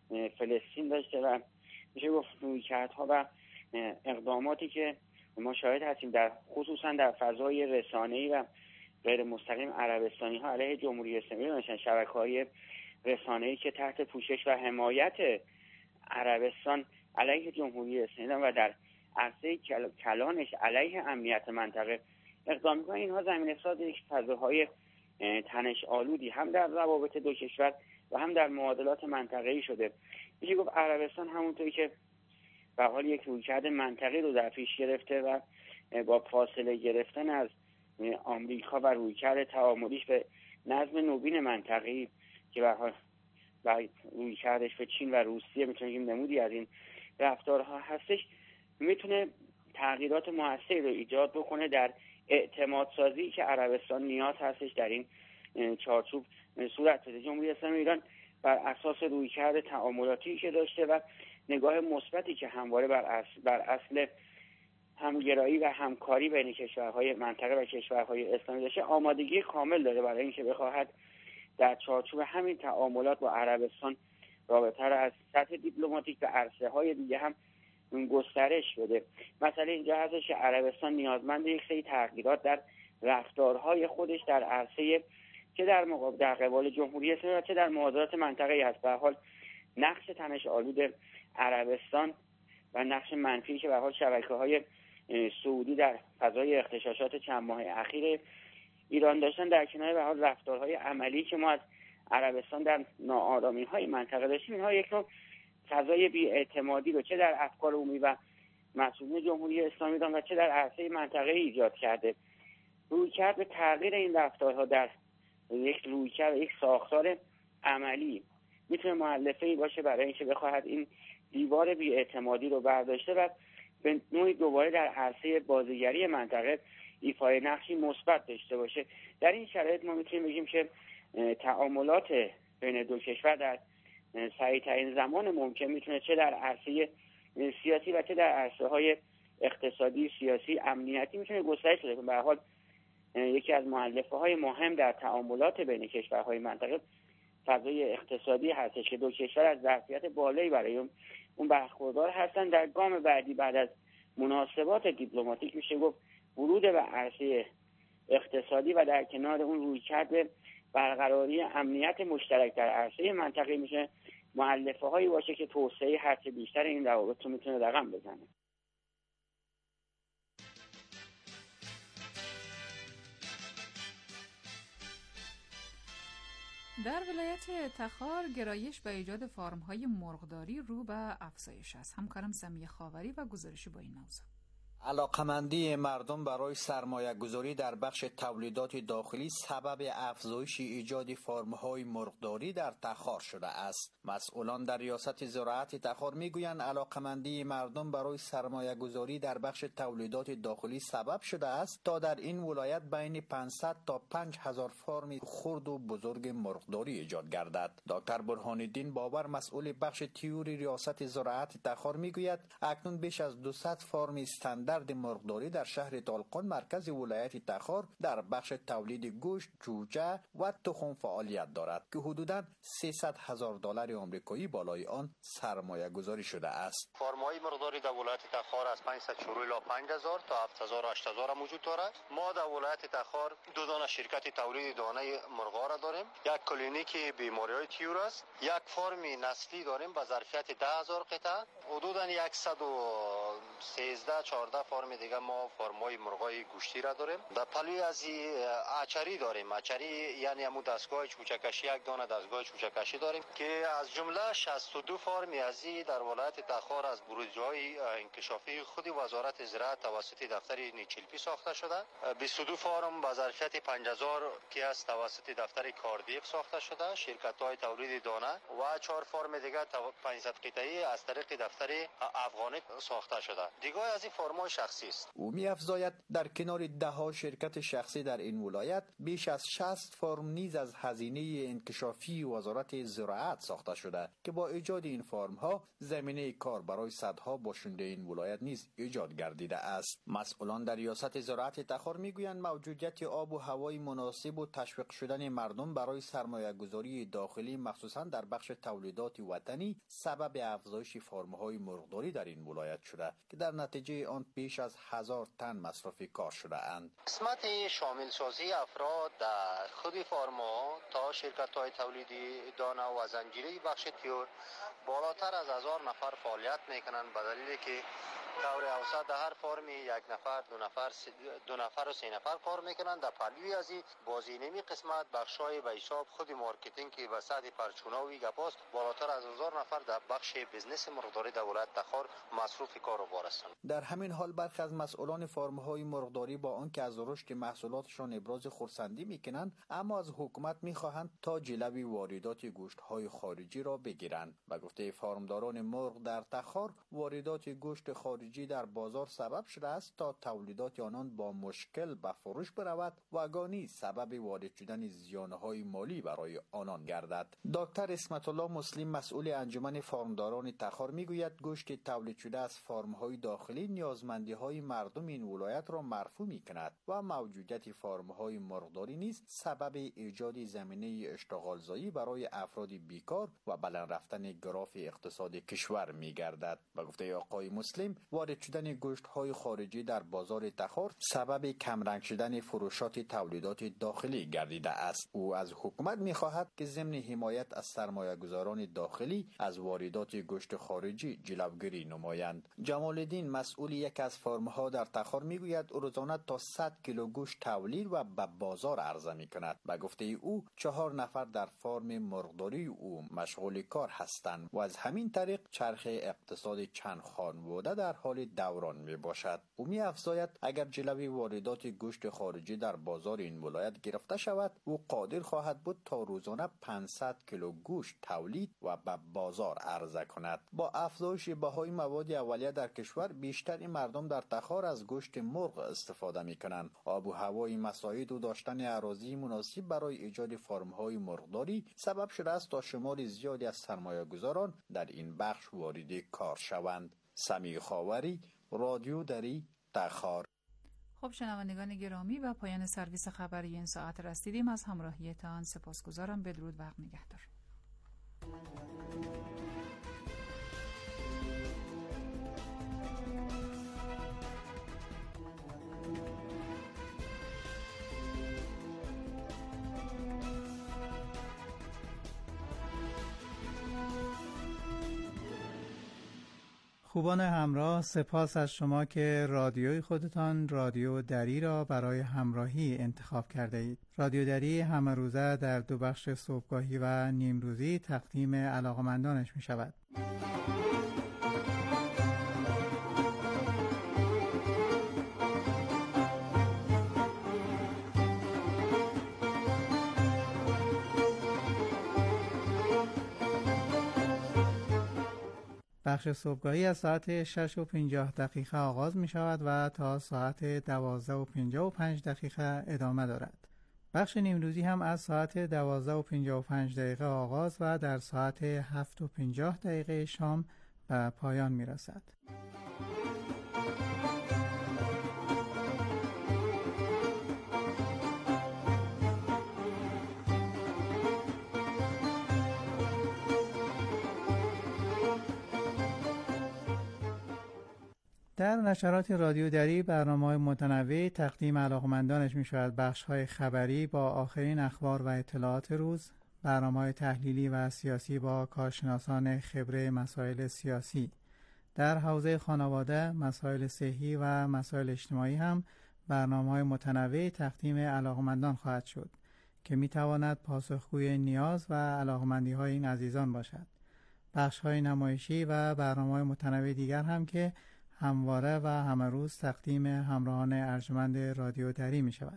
فلسطین داشته و میشه گفت رویکردها و اقداماتی که ما شاهد هستیم در خصوصا در فضای رسانه‌ای و غیر مستقیم عربستانی‌ها علیه جمهوری اسلامی داشتن، شبکه‌های رسانه‌ای که تحت پوشش و حمایت عربستان علیه جمهوری اسلامی و در عرصه کلانش علیه امنیت منطقه اقدام می‌کنن. اینها زمینه ساز یک فضاهای تنش آلودی هم در روابط دو کشور و هم در معادلات منطقه‌ای شده. میشه گفت عربستان همونطوری که به حال یک رویکرد منطقی رو در پیش گرفته و با فاصله گرفتن از آمریکا و رویکرد تعاملیش به نظم نوین منطقه‌ای که به حال و رویکردش به چین و روسیه میتونه یک نمودی از این رفتارها هستش، میتونه تغییرات موثری رو ایجاد بکنه در اعتماد سازی که عربستان نیاز هستش در این چارچوب صورت بده. جمهوری اسلامی ایران بر اساس رویکرد تعاملاتی که داشته و نگاه مثبتی که همواره بر اصل, بر اصل همگرایی و همکاری بین کشورهای منطقه و کشورهای اسلامی داشته، آمادگی کامل داره برای اینکه بخواهد در چارچوب همین تعاملات با عربستان رابطه را از سطح دیپلماتیک به عرصه‌های دیگه هم گسترش بده. مثلا اینجا هستش که عربستان نیازمند یک سری تغییرات در رفتارهای خودش در عرصه چه در مقابل در قبال جمهوری اسلامی و چه در معادلات منطقه‌ای هست. به هر حال نقش تنش آلود عربستان و نقش منفی که به هر حال شبکه‌های سعودی در فضای اغتشاشات چند ماه اخیر ایران داشتن، در کنار به حال رفتارهای عملی که ما از عربستان در ناآرامی‌های منطقه داشتیم، اینها یک نوع فضای بی‌اعتمادی رو چه در افکار عمومی و مسئولین جمهوری اسلامی دارن و چه در عرصه منطقه ایجاد کرده. رویکرد به تغییر این رفتارها در یک رویکرد یک ساختار عملی میتونه مؤلفه‌ای باشه برای اینکه بخواهد این دیوار بی‌اعتمادی رو برداشته و به نوعی دوباره در عرصه بازیگری منطقه ایفای نقشی مثبت داشته باشه. در این شرایط ما میتونیم بگیم که تعاملات بین دو کشور در سریع‌ترین زمان ممکن میتونه چه در عرصه سیاسی و چه در عرصه‌های اقتصادی، سیاسی، امنیتی میتونه گسترش پیدا کنه. به هر حال یکی از مؤلفه‌های مهم در تعاملات بین کشورهای منطقه فضای اقتصادی هستش که دو کشور از ظرفیت بالایی برای اون برخوردار هستن. در گام بعدی بعد از مناسبات دیپلماتیک میشه گفت ورود به عرصه اقتصادی و در کنار اون رویکرد برقراری امنیت مشترک در عرصه منطقه میشه مؤلفه هایی باشه که توسعه هرچه بیشتر این روابط رو میتونه رقم بزنه. در ولایت تخار گرایش به ایجاد فارم‌های مرغداری رو به افزایش است. همکارم سمیه خاوری و گزارشی با این موضوع. علاقمندی مردم برای سرمایه گذاری در بخش تولیدات داخلی سبب افزایش ایجاد فارم‌های مرغداری در تخار شده است. مسئولان در ریاست زراعت تخار میگویند علاقمندی مردم برای سرمایه گذاری در بخش تولیدات داخلی سبب شده است تا در این ولایت بین پانصد تا پنج هزار فارم خرد و بزرگ مرغداری ایجاد گردد. دکتر برهان الدین باور مسئول بخش تیوری ریاست زراعت تخار میگوید اکنون بیش از دویست فارم استاندارد درد مرغداری در شهر طالقان مرکز ولایت تخار در بخش تولید گوشت، جوجه و تخم فعالیت دارد که حدوداً سیصد هزار دلار آمریکایی بالای آن سرمایه گذاری شده است. فارم‌های مرغداری در ولایت تخار از پانصد شروع الی پنج هزار تا هفت هزار و هشت هزار موجود دارد. ما در ولایت تخار دو دانه شرکت تولید دانه مرغا را داریم، یک کلینیک بیماری‌های تیور است، یک فارم نسلی داریم با ظرفیت ده هزار قطعه حدوداً صد و سیزده چهارده فرم دیگه ما فرمای مرغای گوشتی را داریم. در پلوی از اچری داریم. اچری یعنی همون دستگاه چوچکشی، یک دانه دستگاه چوچکشی داریم که از جمله شصت و دو فرم ازی در ولایت تخار از بروج‌های انکشافی خود وزارت زراعت توسط دفتر نیچلپی ساخته شده. بیست و دو فرم با ظرفیت پنج هزار که از توسط دفتر کاردیف ساخته شده، شرکت‌های تولید دانه، و چهار فرم دیگه پانصد قطعی از طریق دفتر افغانی ساخته شده. دیگه از این فرمای شخصی است. او می‌افزاید در کنار ده ها شرکت شخصی در این ولایت بیش از شصت فرم نیز از هزینه انکشافی وزارت زراعت ساخته شده که با ایجاد این فرم‌ها زمینه کار برای صدها باشنده این ولایت نیز ایجاد گردیده است. مسئولان در ریاست زراعت تخار میگویند موجودیت آب و هوای مناسب و تشویق شدن مردم برای سرمایه‌گذاری داخلی مخصوصا در بخش تولیدات وطنی سبب افزایش فرم‌های مرغداری در این ولایت شده که در نتیجه آن بیش از هزار تن مصرف کار شده اند. قسمت شامل سازی افراد در خود فرما تا شرکت‌های تولیدی دانه و زنجیره بخش تیور بالاتر از هزار نفر فعالیت میکنند، به دلیلی که طور اوسط در هر فرمی یک نفر دو نفر دو نفر و سه نفر کار میکنند. در پلوی از این بازینمی قسمت بخشای به حساب خود مارکتینگ که به سطح پرچوناوی گپاست بالاتر از هزار نفر در بخش بزنس مرغداری در ولایت تخار مصروف کار و بار هستند. در همین حال برخی از مسئولان فرم‌های مرغداری با آنکه از رشد محصولاتشان ابراز خرسندی میکنند، اما از حکومت میخواهند تا جلوی واردات گوشت‌های خارجی را بگیرند. به گفته فرمداران مرغ در تخار، واردات گوشت خارجی در بازار سبب شده است تا تولیدات آنان با مشکل به فروش برود و گانی سبب وارد شدن زیانهای مالی برای آنان گردد. دکتر اسمت الله مسلم مسئول انجمن فرمداران تخار میگوید گوشت تولید شده از فرم‌های داخلی نیازمندی‌های مردم این ولایت را مرفوع می‌کند و موجودیت فرم‌های مرغداری نیز سبب ایجاد زمینه اشتغالزایی برای افراد بیکار و بلند رفتن گراف اقتصاد کشور می‌گردد. به گفته آقای مسلم، وارد شدن گوشت‌های خارجی در بازار تخار سبب کمرنگ شدن فروشات تولیدات داخلی گردیده است. او از حکومت می‌خواهد که ضمن حمایت از سرمایه‌گذاران داخلی از واردات گوشت خارجی جلوگیری نمایند. جمال الدین مسئول یک از فرم‌ها در تخار میگوید روزانه تا صد کیلو گوشت تولید و به بازار عرضه می‌کند. به گفته او چهار نفر در فرم مرغداری او مشغول کار هستند و از همین طریق چرخ اقتصاد چند خانواده در حال دوران می باشد. او می افزاید اگر جلوی واردات گوشت خارجی در بازار این ولایت گرفته شود، او قادر خواهد بود تا روزانه پانصد کیلو گوشت تولید و به بازار عرضه کند. با افزایش بهای مواد اولیه در کشور، بیشتر مردم در تخار از گوشت مرغ استفاده می کنند. آب و هوای مساعد و داشتن اراضی مناسب برای ایجاد فرم‌های مرغداری سبب شده است تا شمار زیادی از سرمایه‌گذاران در این بخش وارد کار شوند. سمیع خاوری، رادیو دری، تخار. خب شنوندگان گرامی، و پایان سرویس خبری این ساعت رسیدیم. از همراهیتان سپاسگزارم. بدرود، وقت نگهدار. خوبان همراه، سپاس از شما که رادیوی خودتان رادیو دری را برای همراهی انتخاب کرده اید. رادیو دری همه روزه در دو بخش صبحگاهی و نیمروزی تقدیم علاقمندانش می شود. بخش صبحگاهی از ساعت شش و پنجاه دقیقه آغاز می شود و تا ساعت دوازده و پنجاه و پنج دقیقه ادامه دارد. بخش نیمروزی هم از ساعت دوازده و پنجاه و پنج دقیقه آغاز و در ساعت هفت و پنجاه دقیقه شام به پایان می رسد. در نشرات رادیو دری برنامه‌های متنوع تقدیم علاقمندانش می شود. بخش‌های خبری با آخرین اخبار و اطلاعات روز، برنامه‌های تحلیلی و سیاسی با کارشناسان خبره مسائل سیاسی، در حوزه خانواده، مسائل صحی و مسائل اجتماعی هم برنامه‌های متنوعی تقدیم علاقمندان خواهد شد که می‌تواند پاسخگوی نیاز و علاقمندی‌های این عزیزان باشد. بخش‌های نمایشی و برنامه‌های متنوع دیگر هم که همواره و همه روز تقدیم همراهان ارجمند رادیو دری می‌شود.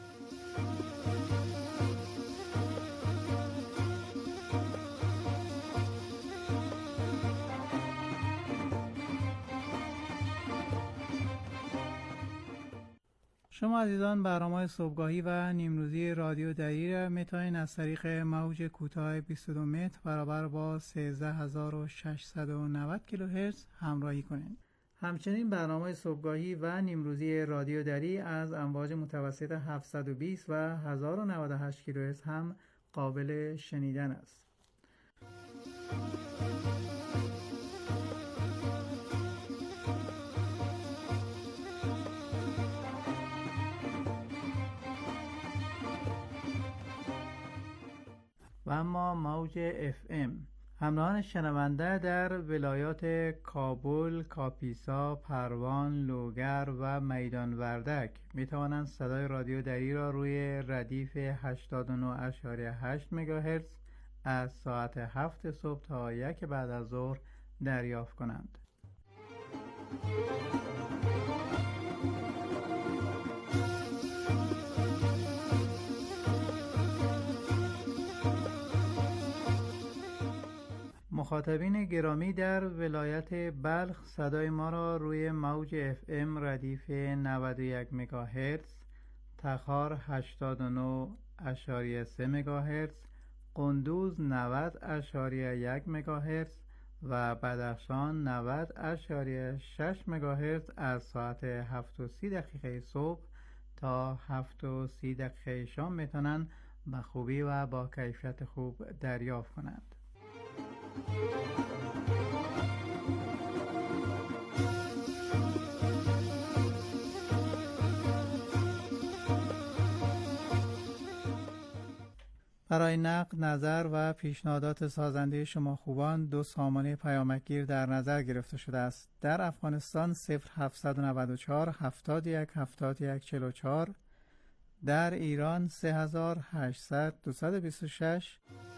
شما عزیزان برنامه صبحگاهی و نیمروزی رادیو دری را میتونید از طریق موج کوتاه بیست و دو متر برابر با سیزده هزار و ششصد و نود کیلوهرتز همراهی کنید. همچنین برنامه صبحگاهی و نیمروزی رادیو دری از امواج متوسط هفتصد و بیست و هزار و نود و هشت کیلوهرتز هم قابل شنیدن است. و اما موج اف ام همراهان شنونده در ولایات کابل، کاپیسا، پروان، لوگر و میدان وردک می توانند صدای رادیو دری را روی ردیف هشتاد و نه ممیز هشت مگاهرتز از ساعت هفت صبح تا یک بعد از ظهر دریافت کنند. مخاطبین گرامی در ولایت بلخ صدای ما را روی موج اف ام ردیف نود و یک مگاهرتز، تخار هشتاد و نه ممیز سه مگاهرتز، قندوز نود ممیز یک مگاهرتز و بدخشان نود ممیز شش مگاهرتز از ساعت هفت و سی دقیقه صبح تا هفت و سی دقیقه شام میتونن به خوبی و با کیفیت خوب دریافت کنند. برای نقد، نظر و پیشنهادات سازنده شما خوبان دو سامانه پیامکگیر در نظر گرفته شده است. در افغانستان صفر هفتصد و نود و چهار هفتاد و یک هفتاد و یک چهل و چهار، در ایران سه هزار و هشتصد دویست و بیست و شش.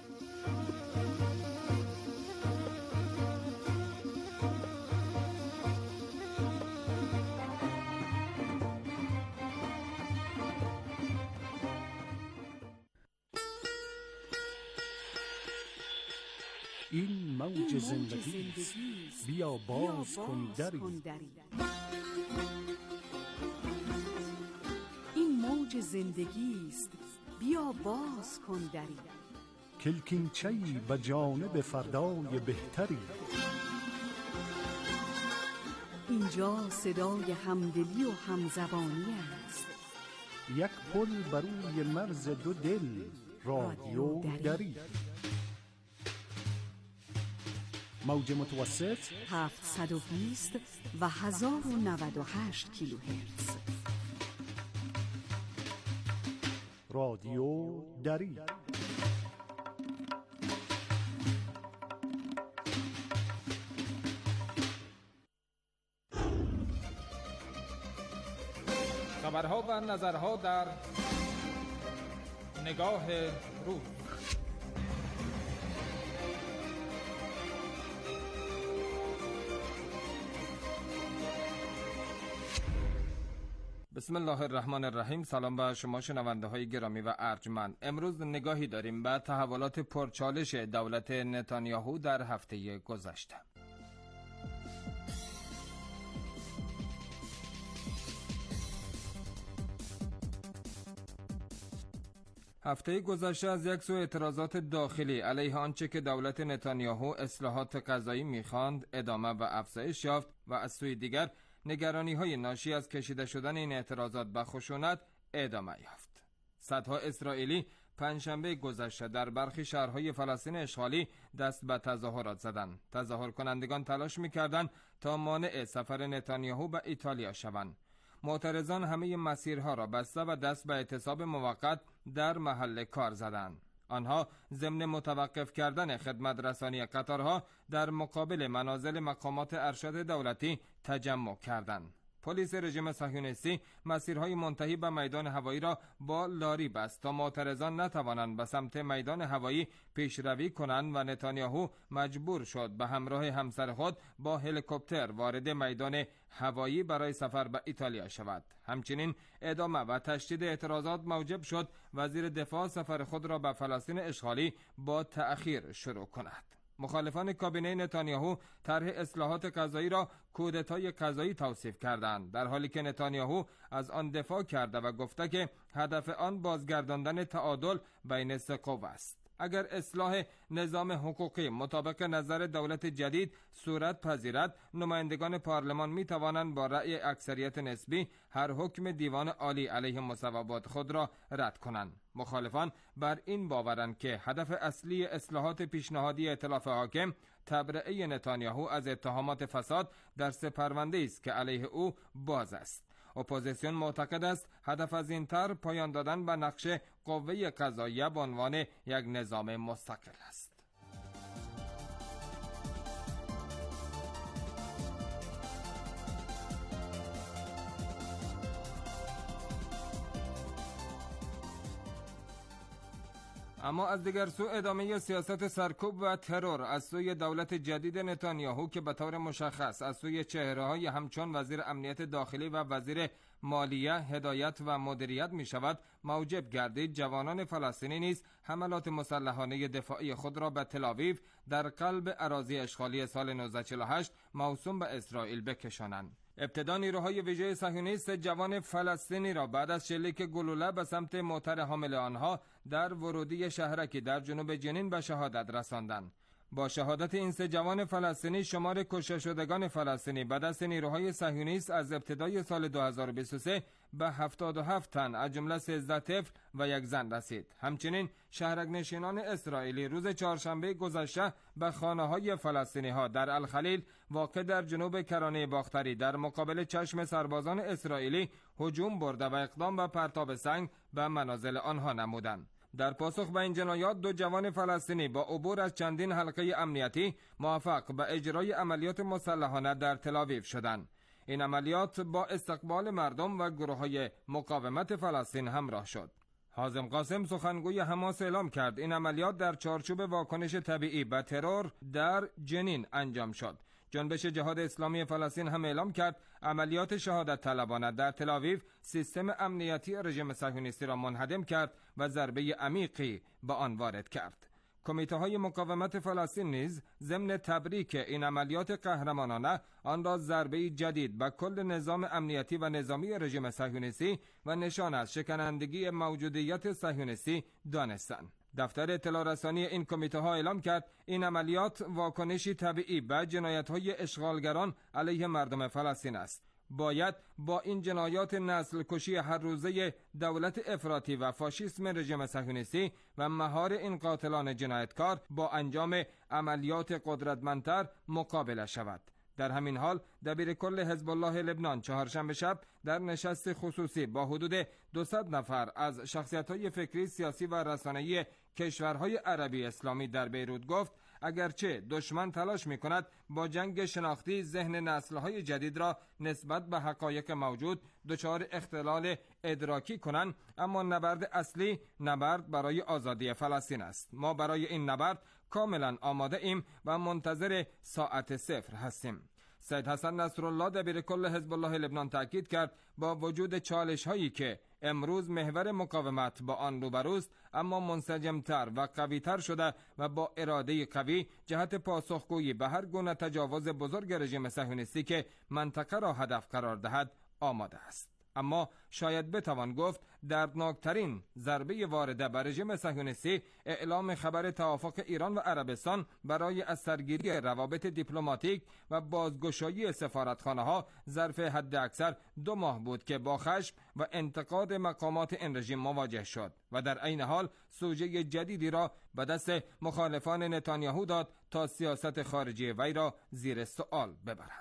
این موج زندگی است، بیا باز کن دری. این موج زندگی است، بیا باز کن دری. کلکینچه‌ای به جانب فردای بهتری. اینجا صدای همدلی و همزبانی است. یک پل بر روی مرز دو دل، رادیو دری. موج متوسط هفتصد و بیست و هزار و نود و هشت کیلوهرتز. رادیو دری. خبرها و نظرها در نگاه روز. بسم الله الرحمن الرحیم. سلام به شما شنونده های گرامی و ارجمند. امروز نگاهی داریم به تحولات پرچالش دولت نتانیاهو در هفته گذشته. هفته گذشته از یک سو اعتراضات داخلی علیه آنچه که دولت نتانیاهو اصلاحات قضایی می‌خواند ادامه و افزایش یافت و از سوی دیگر نگرانی‌های ناشی از کشیده شدن این اعتراضات به خشونت ادامه یافت. صدها اسرائیلی پنجشنبه گذشته در برخی شهرهای فلسطین اشغالی دست به تظاهرات زدند. تظاهر کنندگان تلاش می‌کردند تا مانع سفر نتانیاهو به ایتالیا شوند. معترضان همه مسیرها را بسته و دست به اعتصاب موقت در محل کار زدند. آنها ضمن متوقف کردن خدمت رسانی قطارها در مقابل منازل مقامات ارشد دولتی تجمع کردند. پلیس رژیم صهیونیستی مسیرهای منتهی به میدان هوایی را با لاری بست تا معترضان نتوانند به سمت میدان هوایی پیشروی کنند و نتانیاهو مجبور شد به همراه همسر خود با هلیکوپتر وارد میدان هوایی برای سفر به ایتالیا شود. همچنین ادامه و تشدید اعتراضات موجب شد وزیر دفاع سفر خود را به فلسطین اشغالی با تأخیر شروع کند. مخالفان کابینه نتانیاهو طرح اصلاحات قضایی را کودتای قضایی توصیف کردند، در حالی که نتانیاهو از آن دفاع کرده و گفته که هدف آن بازگرداندن تعادل بین سه قوه است. اگر اصلاح نظام حقوقی مطابق نظر دولت جدید صورت پذیرد، نمایندگان پارلمان می توانند با رأی اکثریت نسبی هر حکم دیوان عالی علیه مصوبات خود را رد کنند. مخالفان بر این باورند که هدف اصلی اصلاحات پیشنهادی ائتلاف حاکم تبرئه نتانیاهو از اتهامات فساد در سه پرونده است که علیه او باز است. اپوزیسیون معتقد است هدف از این طرح پایان دادن به نقش قوه قضاییه به عنوان یک نظام مستقل است. اما از دیگر سو ادامه سیاست سرکوب و ترور از سوی دولت جدید نتانیاهو که به طور مشخص از سوی چهره‌های همچون وزیر امنیت داخلی و وزیر مالیه، هدایت و مدیریت می شود، موجب گردید جوانان فلسطینی نیز حملات مسلحانه دفاعی خود را به تل‌آویو در قلب اراضی اشغالی سال نوزده چهل و هشت موسوم به اسرائیل بکشانند. ابتدا نیروهای ویژه صهیونیست جوان فلسطینی را بعد از شلیک گلوله به سمت موتر حامل آنها در ورودی شهرکی در جنوب جنین به شهادت رساندند. با شهادت این سه جوان فلسطینی، شمار کشته شدگان فلسطینی به دست نیروهای صهیونیست از ابتدای سال دو هزار و بیست و سه به هفتاد و هفت تن از جمله سیزده طفل و یک زن رسید. همچنین شهرک‌نشینان اسرائیلی روز چهارشنبه گذشته به خانه‌های فلسطینی‌ها در الخلیل واقع در جنوب کرانه باختری در مقابل چشم سربازان اسرائیلی هجوم برده و اقدام به پرتاب سنگ به منازل آنها نمودند. در پاسخ به این جنایات، دو جوان فلسطینی با عبور از چندین حلقه امنیتی موفق به اجرای عملیات مسلحانه در تل‌آویو شدند. این عملیات با استقبال مردم و گروه‌های مقاومت فلسطین همراه شد. حازم قاسم سخنگوی حماس اعلام کرد این عملیات در چارچوب واکنش طبیعی به ترور در جنین انجام شد. جنبش جهاد اسلامی فلسطین هم اعلام کرد عملیات شهادت طلبانه در تل‌آویو سیستم امنیتی رژیم صهیونیستی را منهدم کرد و ضربه عمیقی به آن وارد کرد. کمیته های مقاومت فلسطین نیز ضمن تبریک این عملیات قهرمانانه آن را ضربه جدید به کل نظام امنیتی و نظامی رژیم صهیونیستی و نشان از شکنندگی موجودیت صهیونیستی دانستند. دفتر اطلاع رسانی این کمیته ها اعلام کرد این عملیات واکنشی طبیعی به جنایت های اشغالگران علیه مردم فلسطین است. باید با این جنایات نسل کشی هر روزه دولت افراطی و فاشیسم رژیم صهیونیستی و مهار این قاتلان جنایتکار با انجام عملیات قدرتمندتر مقابله شود. در همین حال دبیر کل حزب الله لبنان چهارشنبه شب در نشست خصوصی با حدود دویست نفر از شخصیت‌های فکری، سیاسی و رسانه‌ای کشورهای عربی اسلامی در بیروت گفت اگرچه دشمن تلاش می‌کند با جنگ شناختی ذهن نسل‌های جدید را نسبت به حقایق موجود دچار اختلال ادراکی کنند، اما نبرد اصلی نبرد برای آزادی فلسطین است. ما برای این نبرد کاملا آماده ایم و منتظر ساعت صفر هستیم. سید حسن نصرالله دبیر کل حزب الله لبنان تاکید کرد با وجود چالش هایی که امروز محور مقاومت با آن روبروست، اما منسجمتر و قویتر شده و با اراده قوی جهت پاسخگویی به هر گونه تجاوز بزرگ رژیم صهیونیستی که منطقه را هدف قرار دهد آماده است. اما شاید بتوان گفت دردناکترین ضربه وارده بر رژیم صهیونیستی اعلام خبر توافق ایران و عربستان برای از سرگیری روابط دیپلماتیک و بازگشایی سفارتخانه‌ها ظرف حد اکثر دو ماه بود که با خشم و انتقاد مقامات این رژیم مواجه شد و در عین حال سوژه جدیدی را به دست مخالفان نتانیاهو داد تا سیاست خارجی وی را زیر سوال ببرند.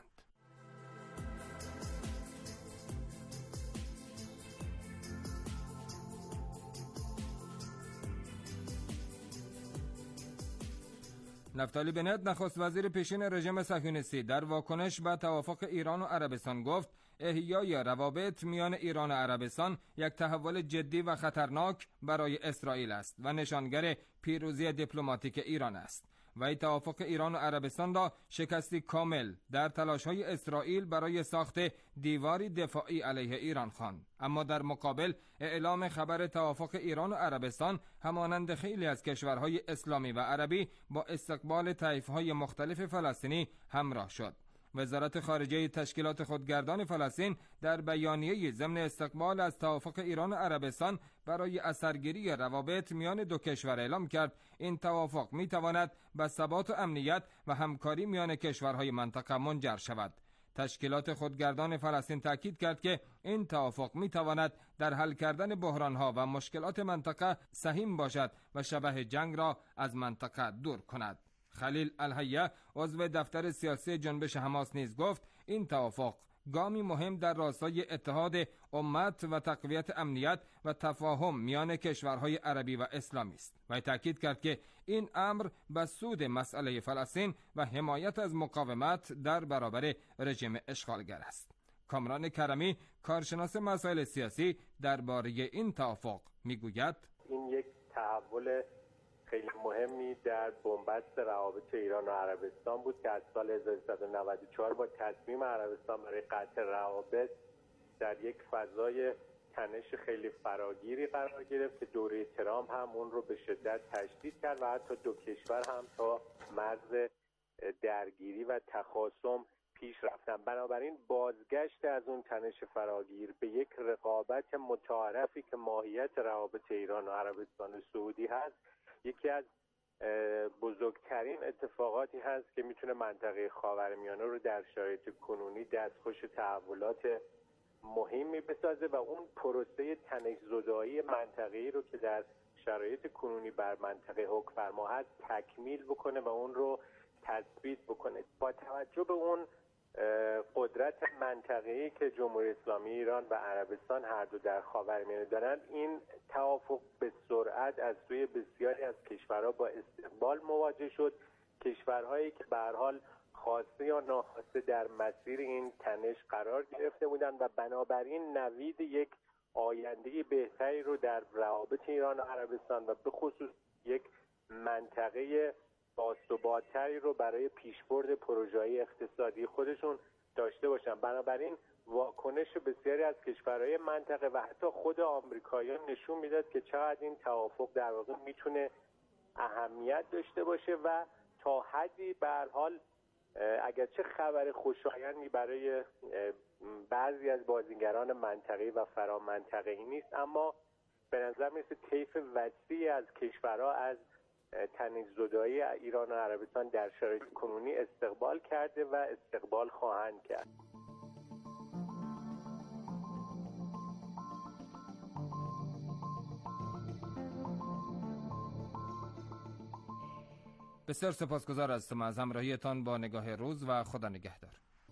نفتالی بنت نخست وزیر پیشین رژیم صهیونیستی در واکنش به توافق ایران و عربستان گفت احیای روابط میان ایران و عربستان یک تحول جدی و خطرناک برای اسرائیل است و نشانگر پیروزی دیپلماتیک ایران است. و این توافق ایران و عربستان را شکستی کامل در تلاش‌های اسرائیل برای ساخت دیواری دفاعی علیه ایران خواند. اما در مقابل اعلام خبر توافق ایران و عربستان همانند خیلی از کشورهای اسلامی و عربی با استقبال طایف‌های مختلف فلسطینی همراه شد. وزارت خارجه تشکیلات خودگردان فلسطین در بیانیه ضمن استقبال از توافق ایران و عربستان برای اثرگیری روابط میان دو کشور اعلام کرد این توافق میتواند به ثبات و امنیت و همکاری میان کشورهای منطقه منجر شود. تشکیلات خودگردان فلسطین تاکید کرد که این توافق میتواند در حل کردن بحرانها و مشکلات منطقه سهیم باشد و شبح جنگ را از منطقه دور کند. خلیل الحیه عضو دفتر سیاسی جنبش حماس نیز گفت این توافق گامی مهم در راستای اتحاد امت و تقویت امنیت و تفاهم میان کشورهای عربی و اسلامی است و تاکید کرد که این امر به سود مسئله فلسطین و حمایت از مقاومت در برابر رژیم اشغالگر است. کامران کرمی کارشناس مسائل سیاسی درباره این توافق میگوید این یک تحول خیلی مهمی در بنبست روابط ایران و عربستان بود که از سال هزار و سیصد و نود و چهار با تصمیم عربستان برای قطع روابط در یک فضای تنش خیلی فراگیری قرار گرفت که دوره ترامپ هم اون رو به شدت تشدید کرد و حتی دو کشور هم تا مرز درگیری و تخاصم پیش رفتن. بنابراین بازگشت از اون تنش فراگیر به یک رقابت متعارفی که ماهیت روابط ایران و عربستان سعودی هست یکی از بزرگترین اتفاقاتی هست که میتونه منطقه خاورمیانه رو در شرایط کنونی دستخوش تحولات مهمی بسازه و اون پروسه تنش‌زدایی منطقه‌ای رو که در شرایط کنونی بر منطقه حکم فرما هست تکمیل بکنه و اون رو تثبیت بکنه. با توجه به اون قدرت منطقه‌ای که جمهوری اسلامی ایران و عربستان هر دو در خاورمیانه دارند، این توافق به سرعت از سوی بسیاری از کشورها با استقبال مواجه شد. کشورهایی که به هر حال خواسته یا ناخواسته در مسیر این تنش قرار گرفته بودند و بنابراین نوید یک آینده بهتری رو در روابط ایران و عربستان و به خصوص یک منطقه باثبات‌تری رو برای پیشبرد پروژه‌های اقتصادی خودشون داشته باشن. بنابراین واکنش بسیاری از کشورهای منطقه و حتی خود آمریکایی‌ها نشون میداد که چقدر این توافق در واقع میتونه اهمیت داشته باشه و تا حدی به هر حال اگرچه خبر خوشایندی برای بعضی از بازیگران منطقه‌ای و فرامنطقه‌ای نیست، اما به نظر میرسه طیف وسیعی از کشورها از تنش‌زدایی ایران و عربستان در شرایط کنونی استقبال کرده و استقبال خواهند کرد. بسیار سپاسگزار هستم از همراهیتان با نگاه روز و خدا نگهدار.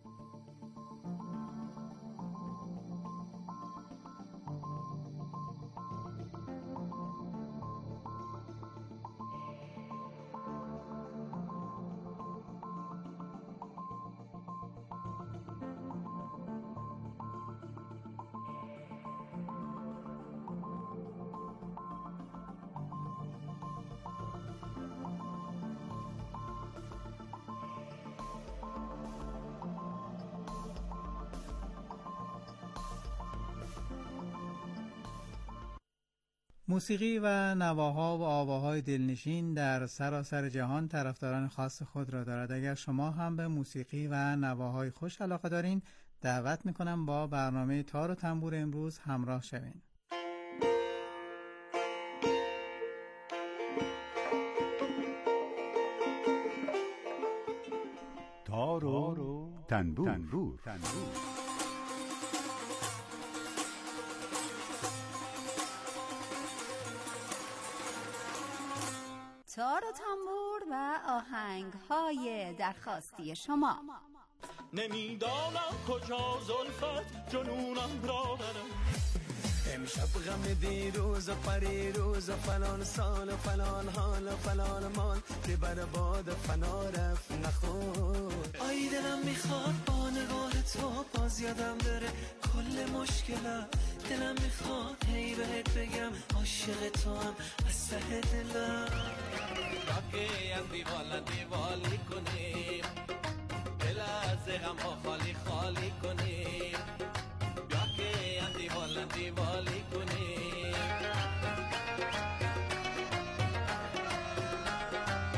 موسیقی و نواها و آواهای دلنشین در سراسر جهان طرفداران خاص خود را دارد. اگر شما هم به موسیقی و نواهای خوش علاقه دارین، دعوت میکنم با برنامه تار و تنبور امروز همراه شوین. تار و تنبور, تنبور. تنبور. تار و تنبور و آهنگ های درخواستی شما. نمیدانم کجا زلفت جنونم را برم، امشب غم دیروز و پریروز و فلان سال و فلان حال و فلان مال، که بر باد فنا رفت نخور. آی دلم میخواد با نگاه تو باز یادم بره کل مشکلم. دلم میخواد هی بهت بگم عاشق تو هم از ته دلم. راکه از دیوال دیوالی کنیم، دل از غم ها خالی خالی کنیم.